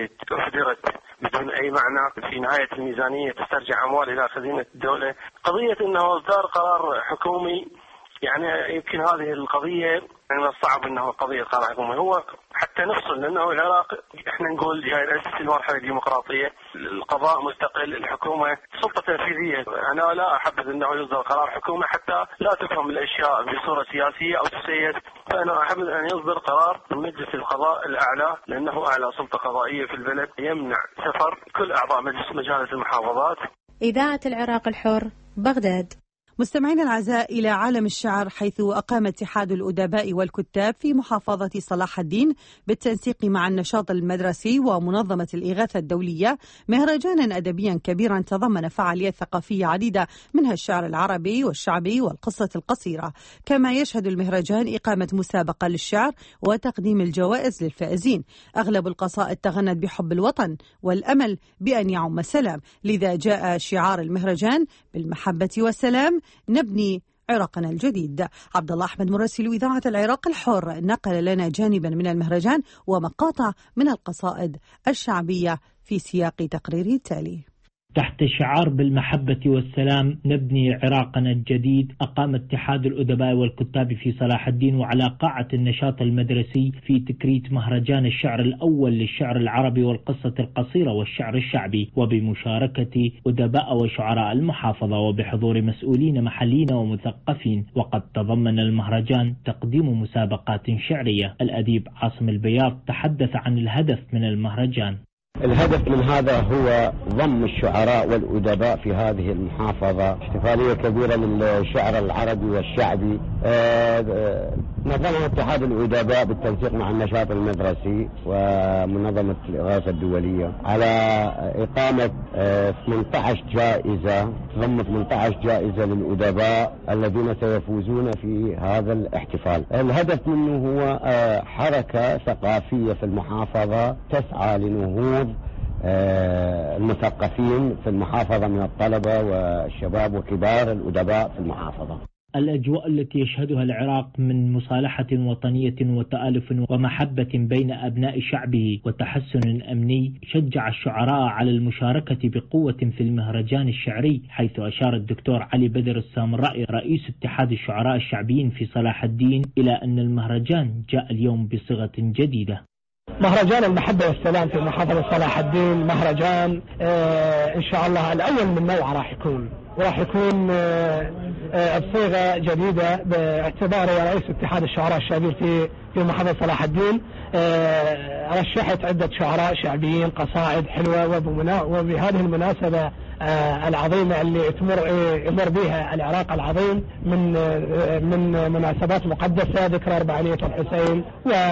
أهدرت بدون أي معنى، في نهاية الميزانية تسترجع أموال إلى خزينة الدولة. قضية أنه إصدار قرار حكومي، يعني يمكن هذه القضية يعني من الصعب أنه قضية قرار حكومي، هو حتى نفصل، لأنه العراق احنا نقول جاي في مرحلة ديمقراطية، القضاء مستقل، الحكومة سلطة تنفيذية. أنا لا أحبذ أنه يصدر قرار حكومة حتى لا تفهم الأشياء بصورة سياسية أو تسيس، فأنا أحبذ أن يصدر قرار من مجلس القضاء الأعلى، لأنه أعلى سلطة قضائية في البلد، يمنع سفر كل أعضاء مجلس مجالس المحافظات. إذاعة العراق الحر، بغداد. مستمعينا الأعزاء إلى عالم الشعر، حيث أقام اتحاد الأدباء والكتاب في محافظة صلاح الدين بالتنسيق مع النشاط المدرسي ومنظمة الإغاثة الدولية مهرجانا أدبيا كبيرا تضمن فعاليات ثقافية عديدة منها الشعر العربي والشعبي والقصة القصيرة. كما يشهد المهرجان إقامة مسابقة للشعر وتقديم الجوائز للفائزين. أغلب القصائد تغنت بحب الوطن والأمل بأن يعم السلام، لذا جاء شعار المهرجان بالمحبة والسلام نبني عراقنا الجديد. عبد الله أحمد مراسل إذاعة العراق الحر نقل لنا جانبا من المهرجان ومقاطع من القصائد الشعبية في سياق تقريره التالي. تحت شعار بالمحبة والسلام نبني عراقنا الجديد، أقام اتحاد الأدباء والكتاب في صلاح الدين وعلى قاعة النشاط المدرسي في تكريت مهرجان الشعر الأول للشعر العربي والقصة القصيرة والشعر الشعبي، وبمشاركة أدباء وشعراء المحافظة وبحضور مسؤولين محليين ومثقفين. وقد تضمن المهرجان تقديم مسابقات شعرية. الأديب عاصم البياض تحدث عن الهدف من المهرجان. الهدف من هذا هو ضم الشعراء والأدباء في هذه المحافظة، احتفالية كبيرة للشعر العربي والشعبي. نظمها اتحاد الأدباء بالتنسيق مع النشاط المدرسي ومنظمة الإغاثة الدولية على إقامة ثمانية عشر جائزة، تضم ثمانية عشر جائزة للأدباء الذين سيفوزون في هذا الاحتفال. الهدف منه هو حركة ثقافية في المحافظة تسعى لنهوض المثقفين في المحافظة من الطلبة والشباب وكبار الأدباء في المحافظة. الأجواء التي يشهدها العراق من مصالحة وطنية وتآلف ومحبة بين أبناء شعبه وتحسن أمني شجع الشعراء على المشاركة بقوة في المهرجان الشعري، حيث أشار الدكتور علي بدر السامرائي رئيس اتحاد الشعراء الشعبيين في صلاح الدين إلى أن المهرجان جاء اليوم بصيغة جديدة. مهرجان المحبة والسلام في محافظة صلاح الدين مهرجان آه إن شاء الله الأول من نوعه راح يكون وراح يكون آه آه بصيغة جديدة باعتباره رئيس اتحاد الشعراء الشعبيين في في محافظة صلاح الدين. آه رشحت عدة شعراء شعبيين قصائد حلوة، وبهذه المناسبة آه العظيمة اللي تمر يمر بها العراق العظيم من آه من مناسبات مقدسة، ذكرى أربعينية الحسين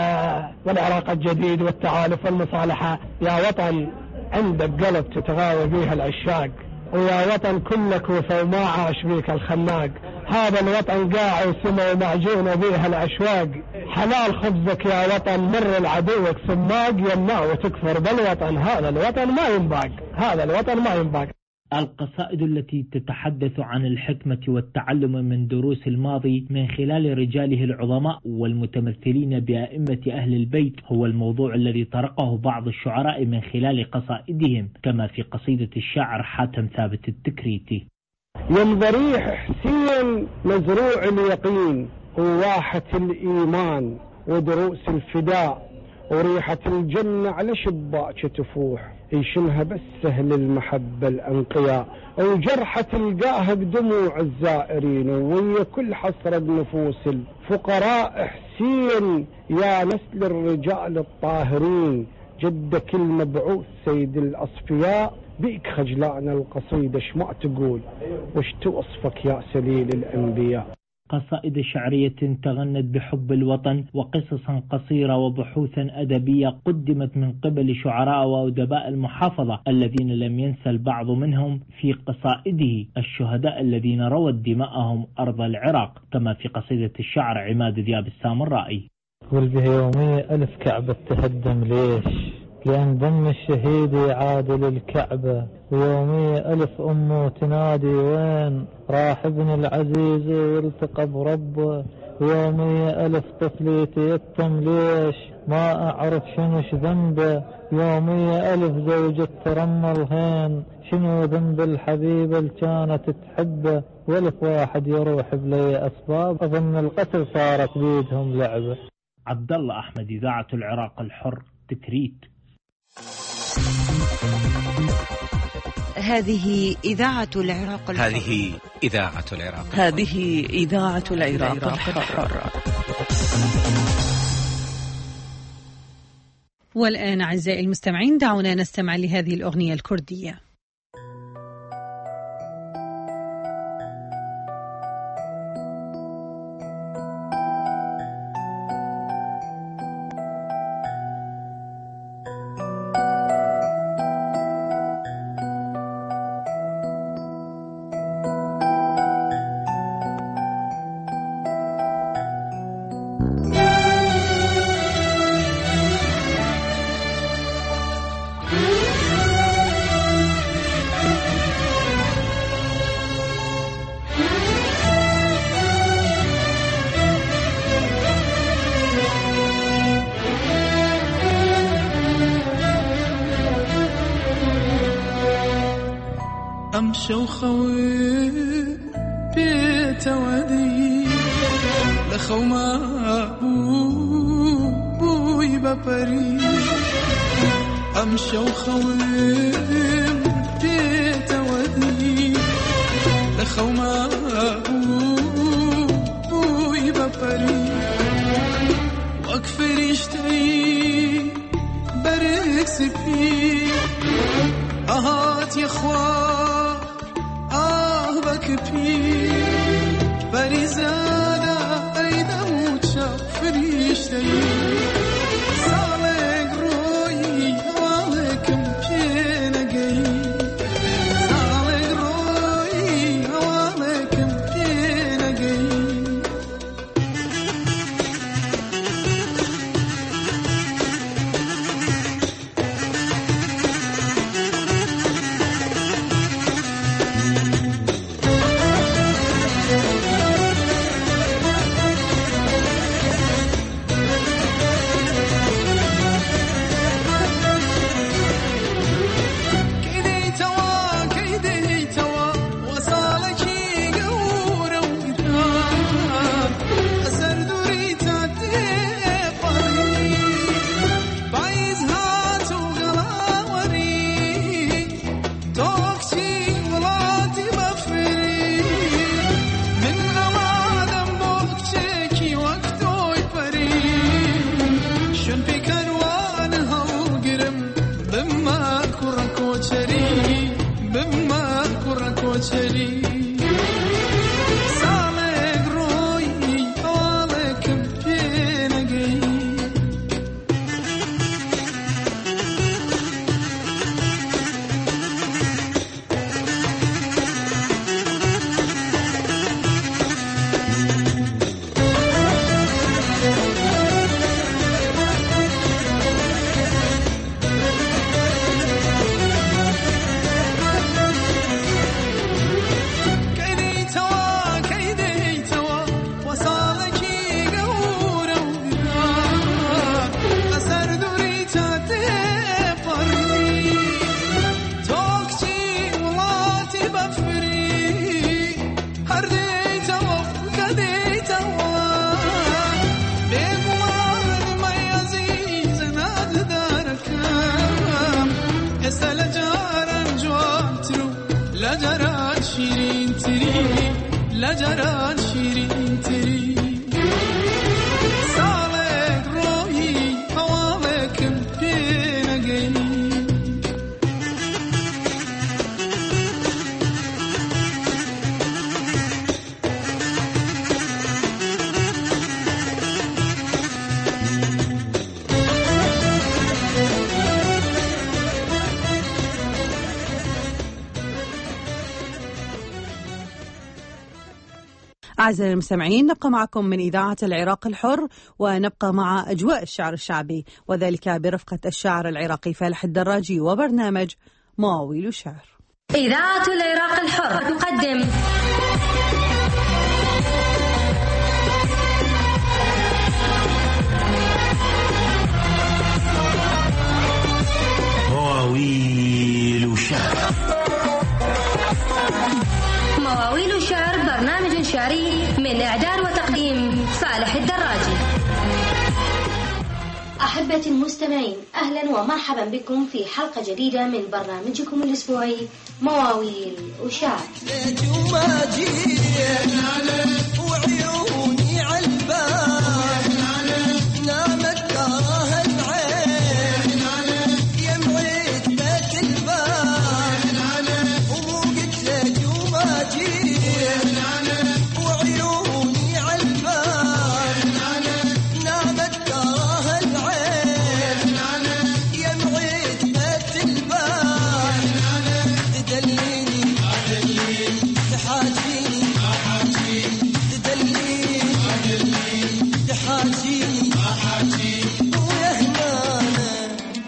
والعراق الجديد والتعالف والمصالحة. يا وطن عندك قلب تتغاوى بها العشاق، ويا وطن كلك وفا وما عاش بيك الخناق. هذا الوطن قاع وسمى ومعجون بيها الأشواق. حلال خبزك يا وطن مر العدوك سماق، يمنع وتكفر بالوطن. هذا الوطن ما ينباق، هذا الوطن ما ينباق. القصائد التي تتحدث عن الحكمة والتعلم من دروس الماضي من خلال رجاله العظماء والمتمثلين بأئمة أهل البيت هو الموضوع الذي طرقه بعض الشعراء من خلال قصائدهم، كما في قصيدة الشاعر حاتم ثابت التكريتي. يم ضريح حسين مزروع اليقين وواحة الإيمان ودروس الفداء، وريحة الجنة على شباك تفوح يشمها بس سهل المحبة الأنقياء، وجرحة تلقاها بدموع الزائرين ويا كل حسرة بنفوس الفقراء. حسين يا نسل الرجال الطاهرين، جدك المبعوث سيد الأصفياء، بيك خجلان القصيدة شما تقول وش توصفك يا سليل الأنبياء. قصائد شعرية تغنت بحب الوطن وقصصا قصيرة وبحوثا أدبية قدمت من قبل شعراء وأدباء المحافظة الذين لم ينسى البعض منهم في قصائده الشهداء الذين روت دماءهم أرض العراق، كما في قصيدة الشعر عماد ذياب السامرائي. والبه يومية ألف كعبة تهدم ليش؟ لأن دم الشهيد يعادل الكعبة، ويومية ألف أمه تنادي وين راح ابن العزيز والتقى بربه، ويومية ألف طفل يتيتم ليش ما أعرف شنوش ذنبه، يومية ألف زوجة ترمل هين شنو ذنب الحبيبة اللي كانت تحبه، والف واحد يروح بلي أسباب أظن القتل صارت بيدهم لعبة. عبد الله أحمد، إذاعة العراق الحر، تكريت. هذه إذاعة العراق الحر. هذه إذاعة العراق الحر. هذه إذاعة العراق الحر. والآن أعزائي المستمعين دعونا نستمع لهذه الأغنية الكردية. خوي بيت ودي لخو ما بو بوي ببري أمشو خوي بيت ودي لخو ما بو بوي ببري وأكفر يشتري بريك سبي أهات يا خواه آه بكبي بريزانا أيدا موچا فريشتي سالك روي هوالكم كينا جاي سالك روي هوالكم كينا جاي أعزائي المستمعين، نبقى معكم من إذاعة العراق الحر، ونبقى مع أجواء الشعر الشعبي، وذلك برفقة الشاعر العراقي فالح الدراجي وبرنامج مواويل شعر. إذاعة العراق الحر تقدم مواويل شعر. مواويل شعر برنامج شعري من إعداد وتقديم فالح الدراجي. أحبتي المستمعين، أهلا ومرحبا بكم في حلقة جديدة من برنامجكم الأسبوعي مواويل وشعر. وعيوني عالباب نامت كراها العين يمعيت بيت الباب وموقت لك وما جيت وعيوني عالباب نامت كراها العين يمعيت بيت الباب تدليني تحاجيني تدليني تحاجيني ويا هنانا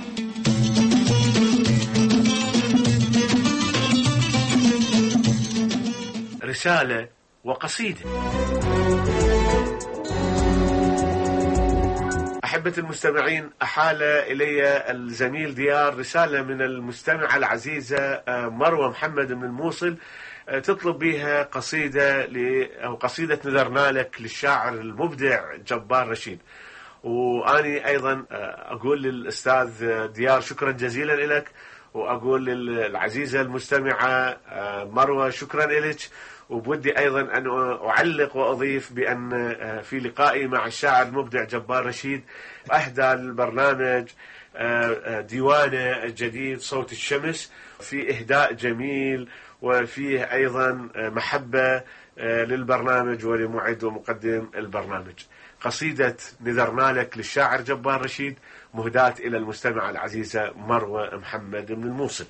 رسالة وقصيدة. أحبة المستمعين، أحال إلي الزميل ديار رسالة من المستمعة العزيزة مروة محمد من الموصل، تطلب بها قصيدة أو قصيدة نذرنا لك للشاعر المبدع جبار رشيد. وأني أيضا أقول للأستاذ ديار شكرا جزيلا لك، وأقول للعزيزة المستمعة مروة شكرا لك. وبودي أيضا أن أعلق وأضيف بأن في لقائي مع الشاعر المبدع جبار رشيد أهدى البرنامج ديوانه الجديد صوت الشمس، في إهداء جميل وفيه أيضا محبة للبرنامج ولمعد ومقدم البرنامج. قصيدة نذرنا لك للشاعر جبار رشيد مهداة إلى المستمعة العزيزة مروة محمد من الموصل.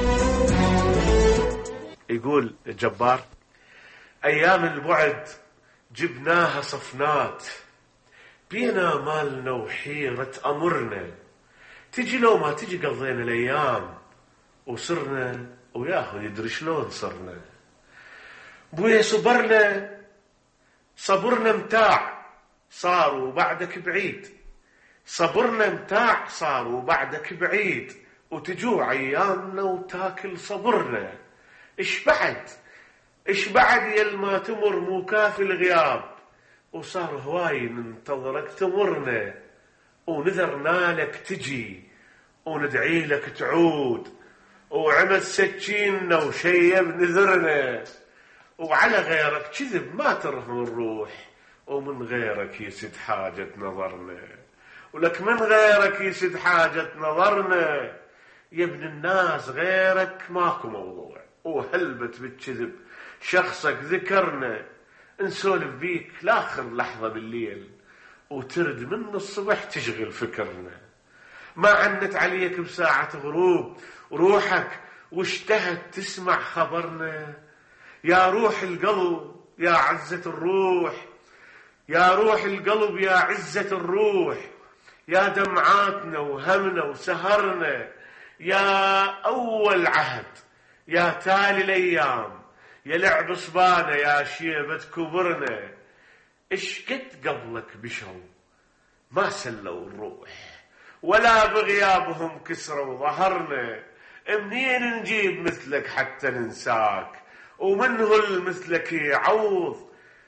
يقول الجبار: أيام البعد جبناها صفنات، بينا مالنا وحيرة أمرنا، تجي لو ما تجي قضينا الأيام، وصرنا وياهو ندري شلون صرنا. بويا صبرنا صبرنا متاع، صاروا بعدك بعيد، صبرنا متاع صاروا بعدك بعيد، وتجوع أيامنا وتاكل صبرنا. إش بعد إش بعد يل ما تمر مو كافي الغياب، وصار هواي ننتظرك تمرنا، ونذرنا لك تجي وندعي لك تعود، وعمد سكيننا وشيب نذرنا، وعلى غيرك كذب ما ترهم الروح، ومن غيرك يسد حاجة نظرنا، ولك من غيرك يسد حاجة نظرنا. يا ابن الناس غيرك ماكو موضوع، وهلبت بالكذب شخصك ذكرنا، نسولف بيك لاخر لحظة بالليل، وترد من الصبح تشغل فكرنا. ما عنت عليك بساعة غروب روحك واشتهت تسمع خبرنا. يا روح القلب يا عزة الروح، يا روح القلب يا عزة الروح، يا دمعاتنا وهمنا وسهرنا، يا أول عهد يا تالي الأيام، يا لعب صبانا يا شيبة كبرنا. إش قد قبلك بشو ما سلوا الروح، ولا بغيابهم كسروا ظهرنا. منين نجيب مثلك حتى ننساك، ومن هو مثلك يعوض؟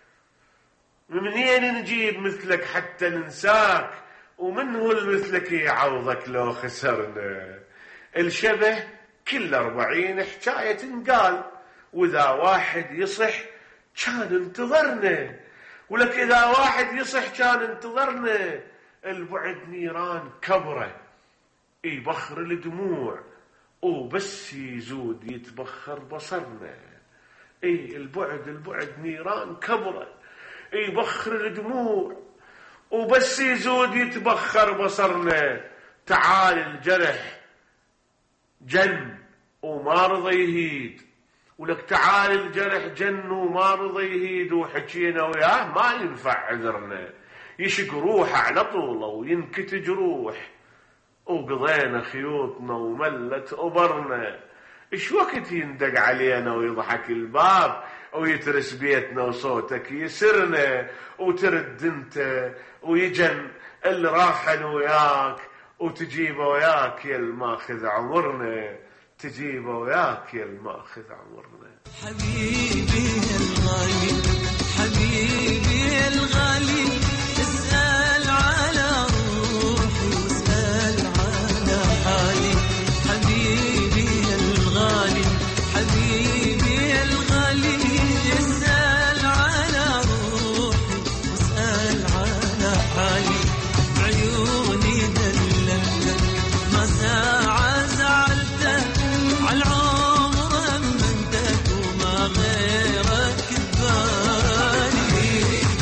منين نجيب مثلك حتى ننساك، ومن هو مثلك يعوضك لو خسرنا؟ الشبه كل أربعين حكاية تنقال، وإذا واحد يصح كان انتظرنا، ولك إذا واحد يصح كان انتظرنا. البعد نيران كبره يبخر الدموع، وبس يزود يتبخر بصرنا. اي البعد البعد نيران كبره يبخر الدموع، وبس يزود يتبخر بصرنا. تعال الجرح جن وما رضى يهيد، ولك تعال الجرح جن وما رضى يهيد، وحكينا وياه ما ينفع عذرنا. يشق روحه على طوله وينكت جروح، وقضينا خيوطنا وملت أبرنا. إيش وقت يندق علينا ويضحك الباب، ويترس بيتنا وصوتك يسرنا، وترد انت ويجن اللي راحن وياك، وتجيبه وياك يا الماخذ عمرنا، تجيبه وياك يا الماخذ عمرنا. حبيبي الغالي حبيبي الغالي، اسأل على روحي واسأل على حالي. حبيبي الغالي حبيبي الغالي، اسأل على روحي واسأل على حالي. عيوني دلتك ما ساعة زعلتك، عالعمر منتك وما غيرك ببالي.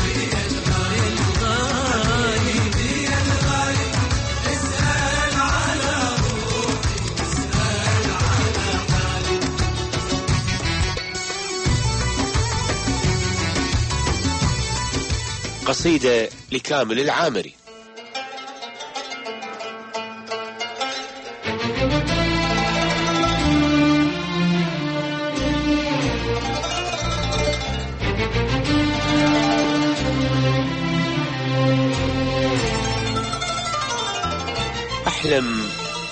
قصيدة لكامل العامري. أحلم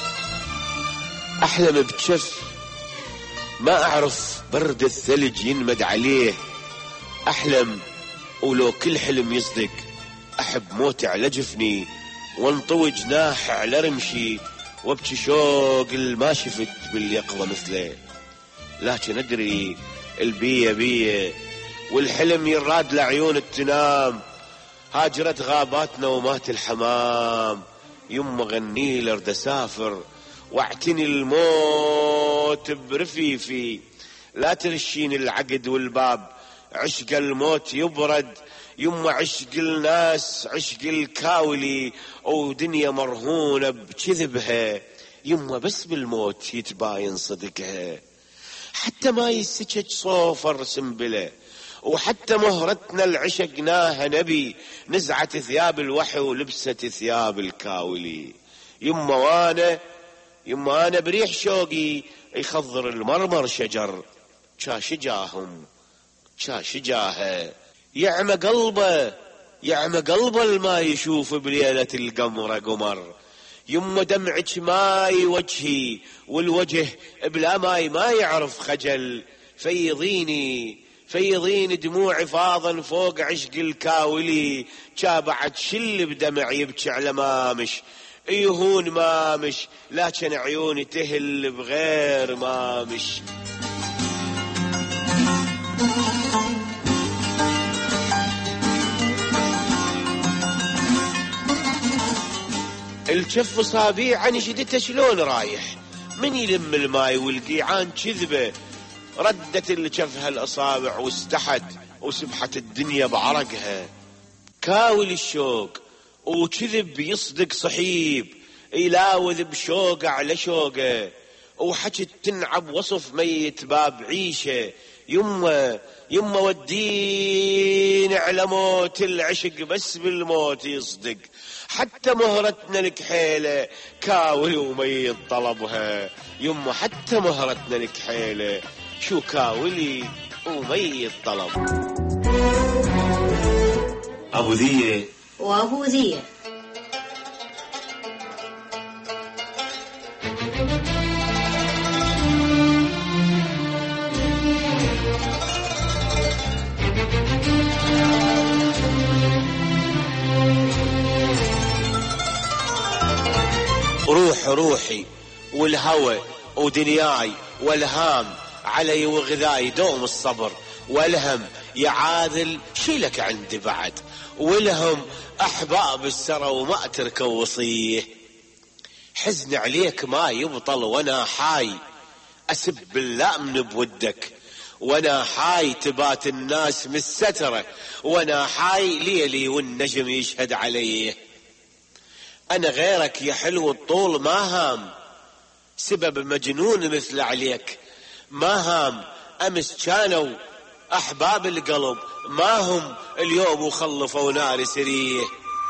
أحلم بجف ما أعرف برد الثلج ينمد عليه. أحلم ولو كل حلم يصدق أحب موتي على جفني وانطوي جناح على رمشي وابكي شوق ما شفت باليقظة مثله. لكن أدري البية بية والحلم يراد لعيون التنام. هاجرت غاباتنا ومات الحمام. يما غني لرد أسافر واعتني الموت برفيفي. لا ترشين العقد والباب عشق الموت يبرد. يما عشق الناس عشق الكاولي ودنيا مرهونة بكذبها. يما بس بالموت يتباين صدقها. حتى ما يسكج صوفر سنبله وحتى مهرتنا العشقناها نبي. نزعت ثياب الوحي ولبست ثياب الكاولي. يما وانا يما انا بريح شوقي يخضر المرمر شجر. شاش جاهم شاش جاها. يعمى قلبه يعمى قلبه الما يشوف بليلة القمر قمر. يما دمعك ماي وجهي والوجه بلا ماي ما يعرف خجل. فيضيني فيضيني دموعي فاضا فوق عشق الكاولي. شابعت شل بدمع يبكي على مامش يهون مامش. لكن عيوني تهل بغير مامش. الجف صابيع نشدته شلون رايح. من يلم الماي والقيعان كذبه. ردت الجفها الأصابع واستحت وسبحت الدنيا بعرقها. كاول الشوق وكذب يصدق صحيب يلاوذ بشوقه على شوقه. وحكت تنعب وصف ميت باب عيشه. يما يما ودين على موت العشق بس بالموت يصدق. حتى مهرتنا الكحيلة كاول وميت طلبها. يما حتى مهرتنا الكحيلة شو كاولي وميت طلب. أبو ذية وأبو ذية. روح روحي والهوى ودنياي والهام علي وغذاي دوم الصبر والهم يعاذل شيلك عندي بعد. والهم أحباب السرى وما أترك وصيه. حزن عليك ما يبطل وانا حاي أسب اللأمن بودك. وانا حاي تبات الناس مستترة. وانا حاي ليلي والنجم يشهد عليه. أنا غيرك يا حلو الطول ما هام. سبب مجنون مثل عليك ما هام. أمس كانوا أحباب القلب ما هم اليوم وخلفوا نار سريه.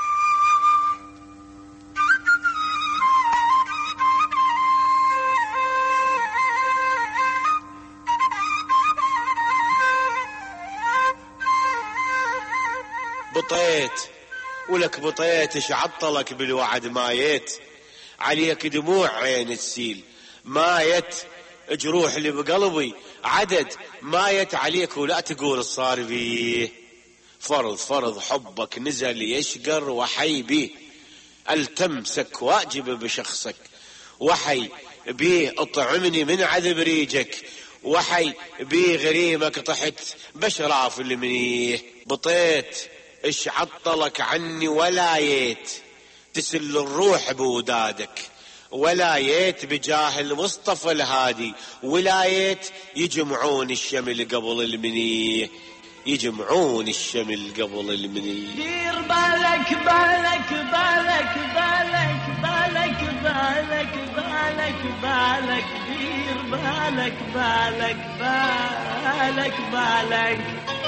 بطيت ولك بطيت اش عطلك بالوعد مايت. عليك دموع عين تسيل مايت. جروح اللي بقلبي عدد مايت عليك ولا تقول صار بيه. فرض فرض حبك نزل يشقر وحي بيه. التمسك واجب بشخصك وحي بيه. اطعمني من عذب ريجك وحي بيه. غريمك طحت بشراف المنيه. بطيت اش عطلك عني ولايت. تسل الروح بودادك ولايت بجاه المصطفى الهادي. ولايت يجمعون الشمل قبل المنيه. يجمعون الشمل قبل المنيه. دير بالك بالك بالك بالك بالك بالك بالك بالك دير بالك بالك بالك بالك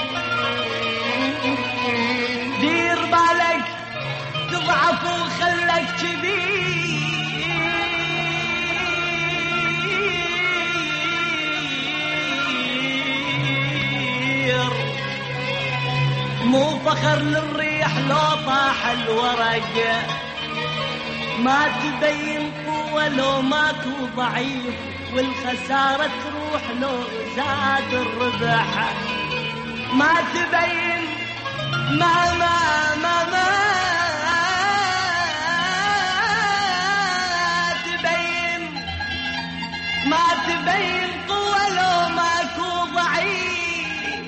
دير بالك تضعف وخلك كبير. مو فخر للريح لو طاح الورق. ما تبين قوة لو ماكو ضعيف، والخسارة تروح لو زاد الربح. ما تبين ما ما ما ما تبين ما تبين قوة لو ماكو ضعيف،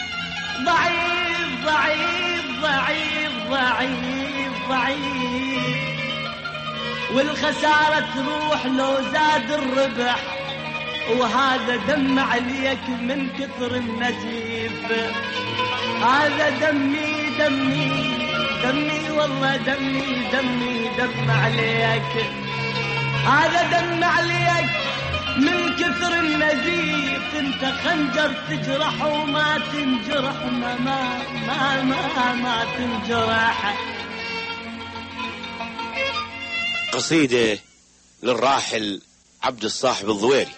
ضعيف ضعيف ضعيف ضعيف ضعيف، والخسارة تروح لو زاد الربح. وهذا دم عليك من كثر النزيف، هذا دمي دمي دمي والله دمي دمي دم عليك، هذا دم عليك من كثر النزيف. انت خنجر تجرح وما تنجرح، ما ما ما ما, ما تنجرح. قصيدة للراحل عبد الصاحب الضويري.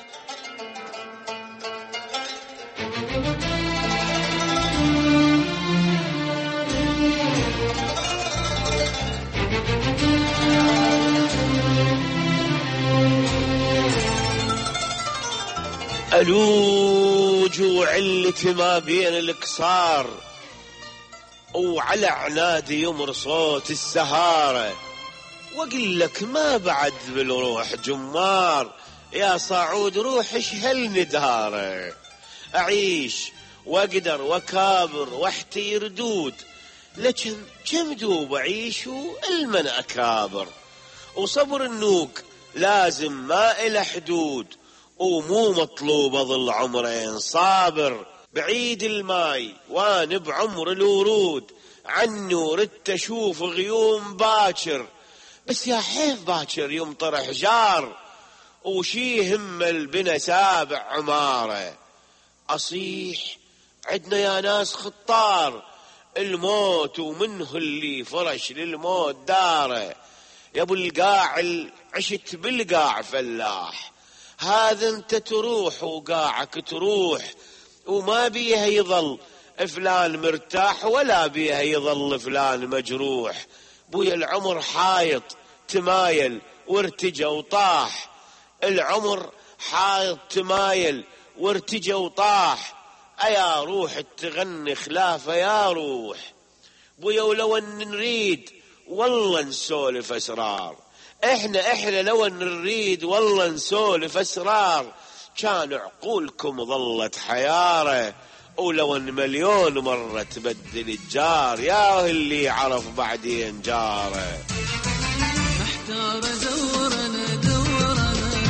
ألوج وعلتي ما بين الكسار، وعلى عنادي يمر صوت السهارة، وقل لك ما بعد بالروح جمار، يا صعود روحش هالندارة. أعيش وأقدر وأكابر وأحتي ردود، لكن كم دوب أعيش المن أكابر، وصبر النوك لازم ما إلى حدود، ومو مطلوب أظل عمرين صابر. بعيد الماي وان بعمر الورود، عنه ردت أشوف غيوم باكر، بس يا حيف باكر يمطر حجار، وشي هم البنا سابع عمارة. أصيح عدنا يا ناس خطار، الموت ومنه اللي فرش للموت داره. يا ابو القاع عشت بالقاع فلاح، هذا انت تروح وقاعك تروح، وما بيها يظل فلان مرتاح ولا بيها يظل فلان مجروح. بويا العمر حايط تمايل وارتجى وطاح، العمر حايط تمايل وارتجى وطاح، ايا روح تغني خلافه يا روح. بويا ولو ان نريد والله نسولف اسرار، احنا احنا لو ان نريد والله نسولف اسرار، كان عقولكم ظلت حياره، ولو ان مليون مرة تبدل الجار، يا اللي عرف بعدين جاره. محتار دورنا دورنا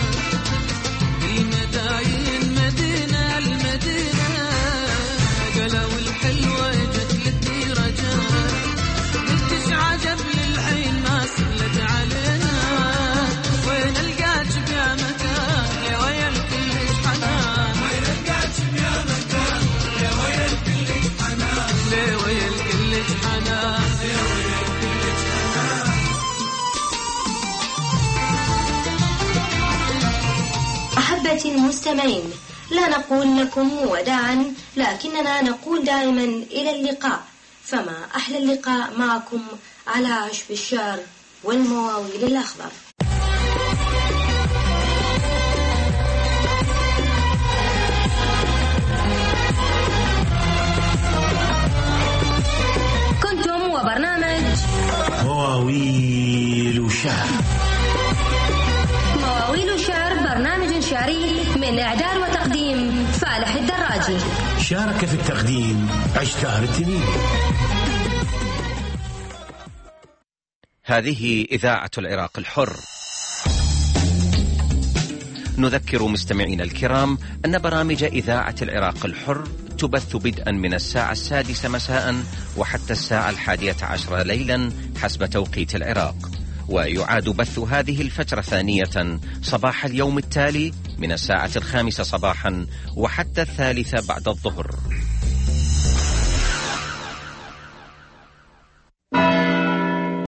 بالمداين، مدينة المدينة قالوا الحلوة جت لتني رجاء، قلتش عجب للحين ما سلت علينا، وين القاك يا مكان يا ويل كلش حنان، وين القاك يا مكان يا ويل كلش حنان، ليه ويل كلش حنان، ليه ويل كلش حنان. أحبتي المستمعين، لا نقول لكم وداعا، لكننا نقول دائما إلى اللقاء. فما أحلى اللقاء معكم على عشب الشعر والمواويل الأخضر. كنتم وبرنامج مواويل شعر. مواويل شعر، برنامج شعري من إعداد وتقديم فالح الدراجي. شارك في التقديم عشتار التميمي. هذه إذاعة العراق الحر. نذكر مستمعينا الكرام أن برامج إذاعة العراق الحر تبث بدءا من الساعة السادسة مساء وحتى الساعة الحادية عشر ليلا حسب توقيت العراق، ويعاد بث هذه الفترة ثانية صباح اليوم التالي من الساعة الخامسة صباحا وحتى الثالثة بعد الظهر.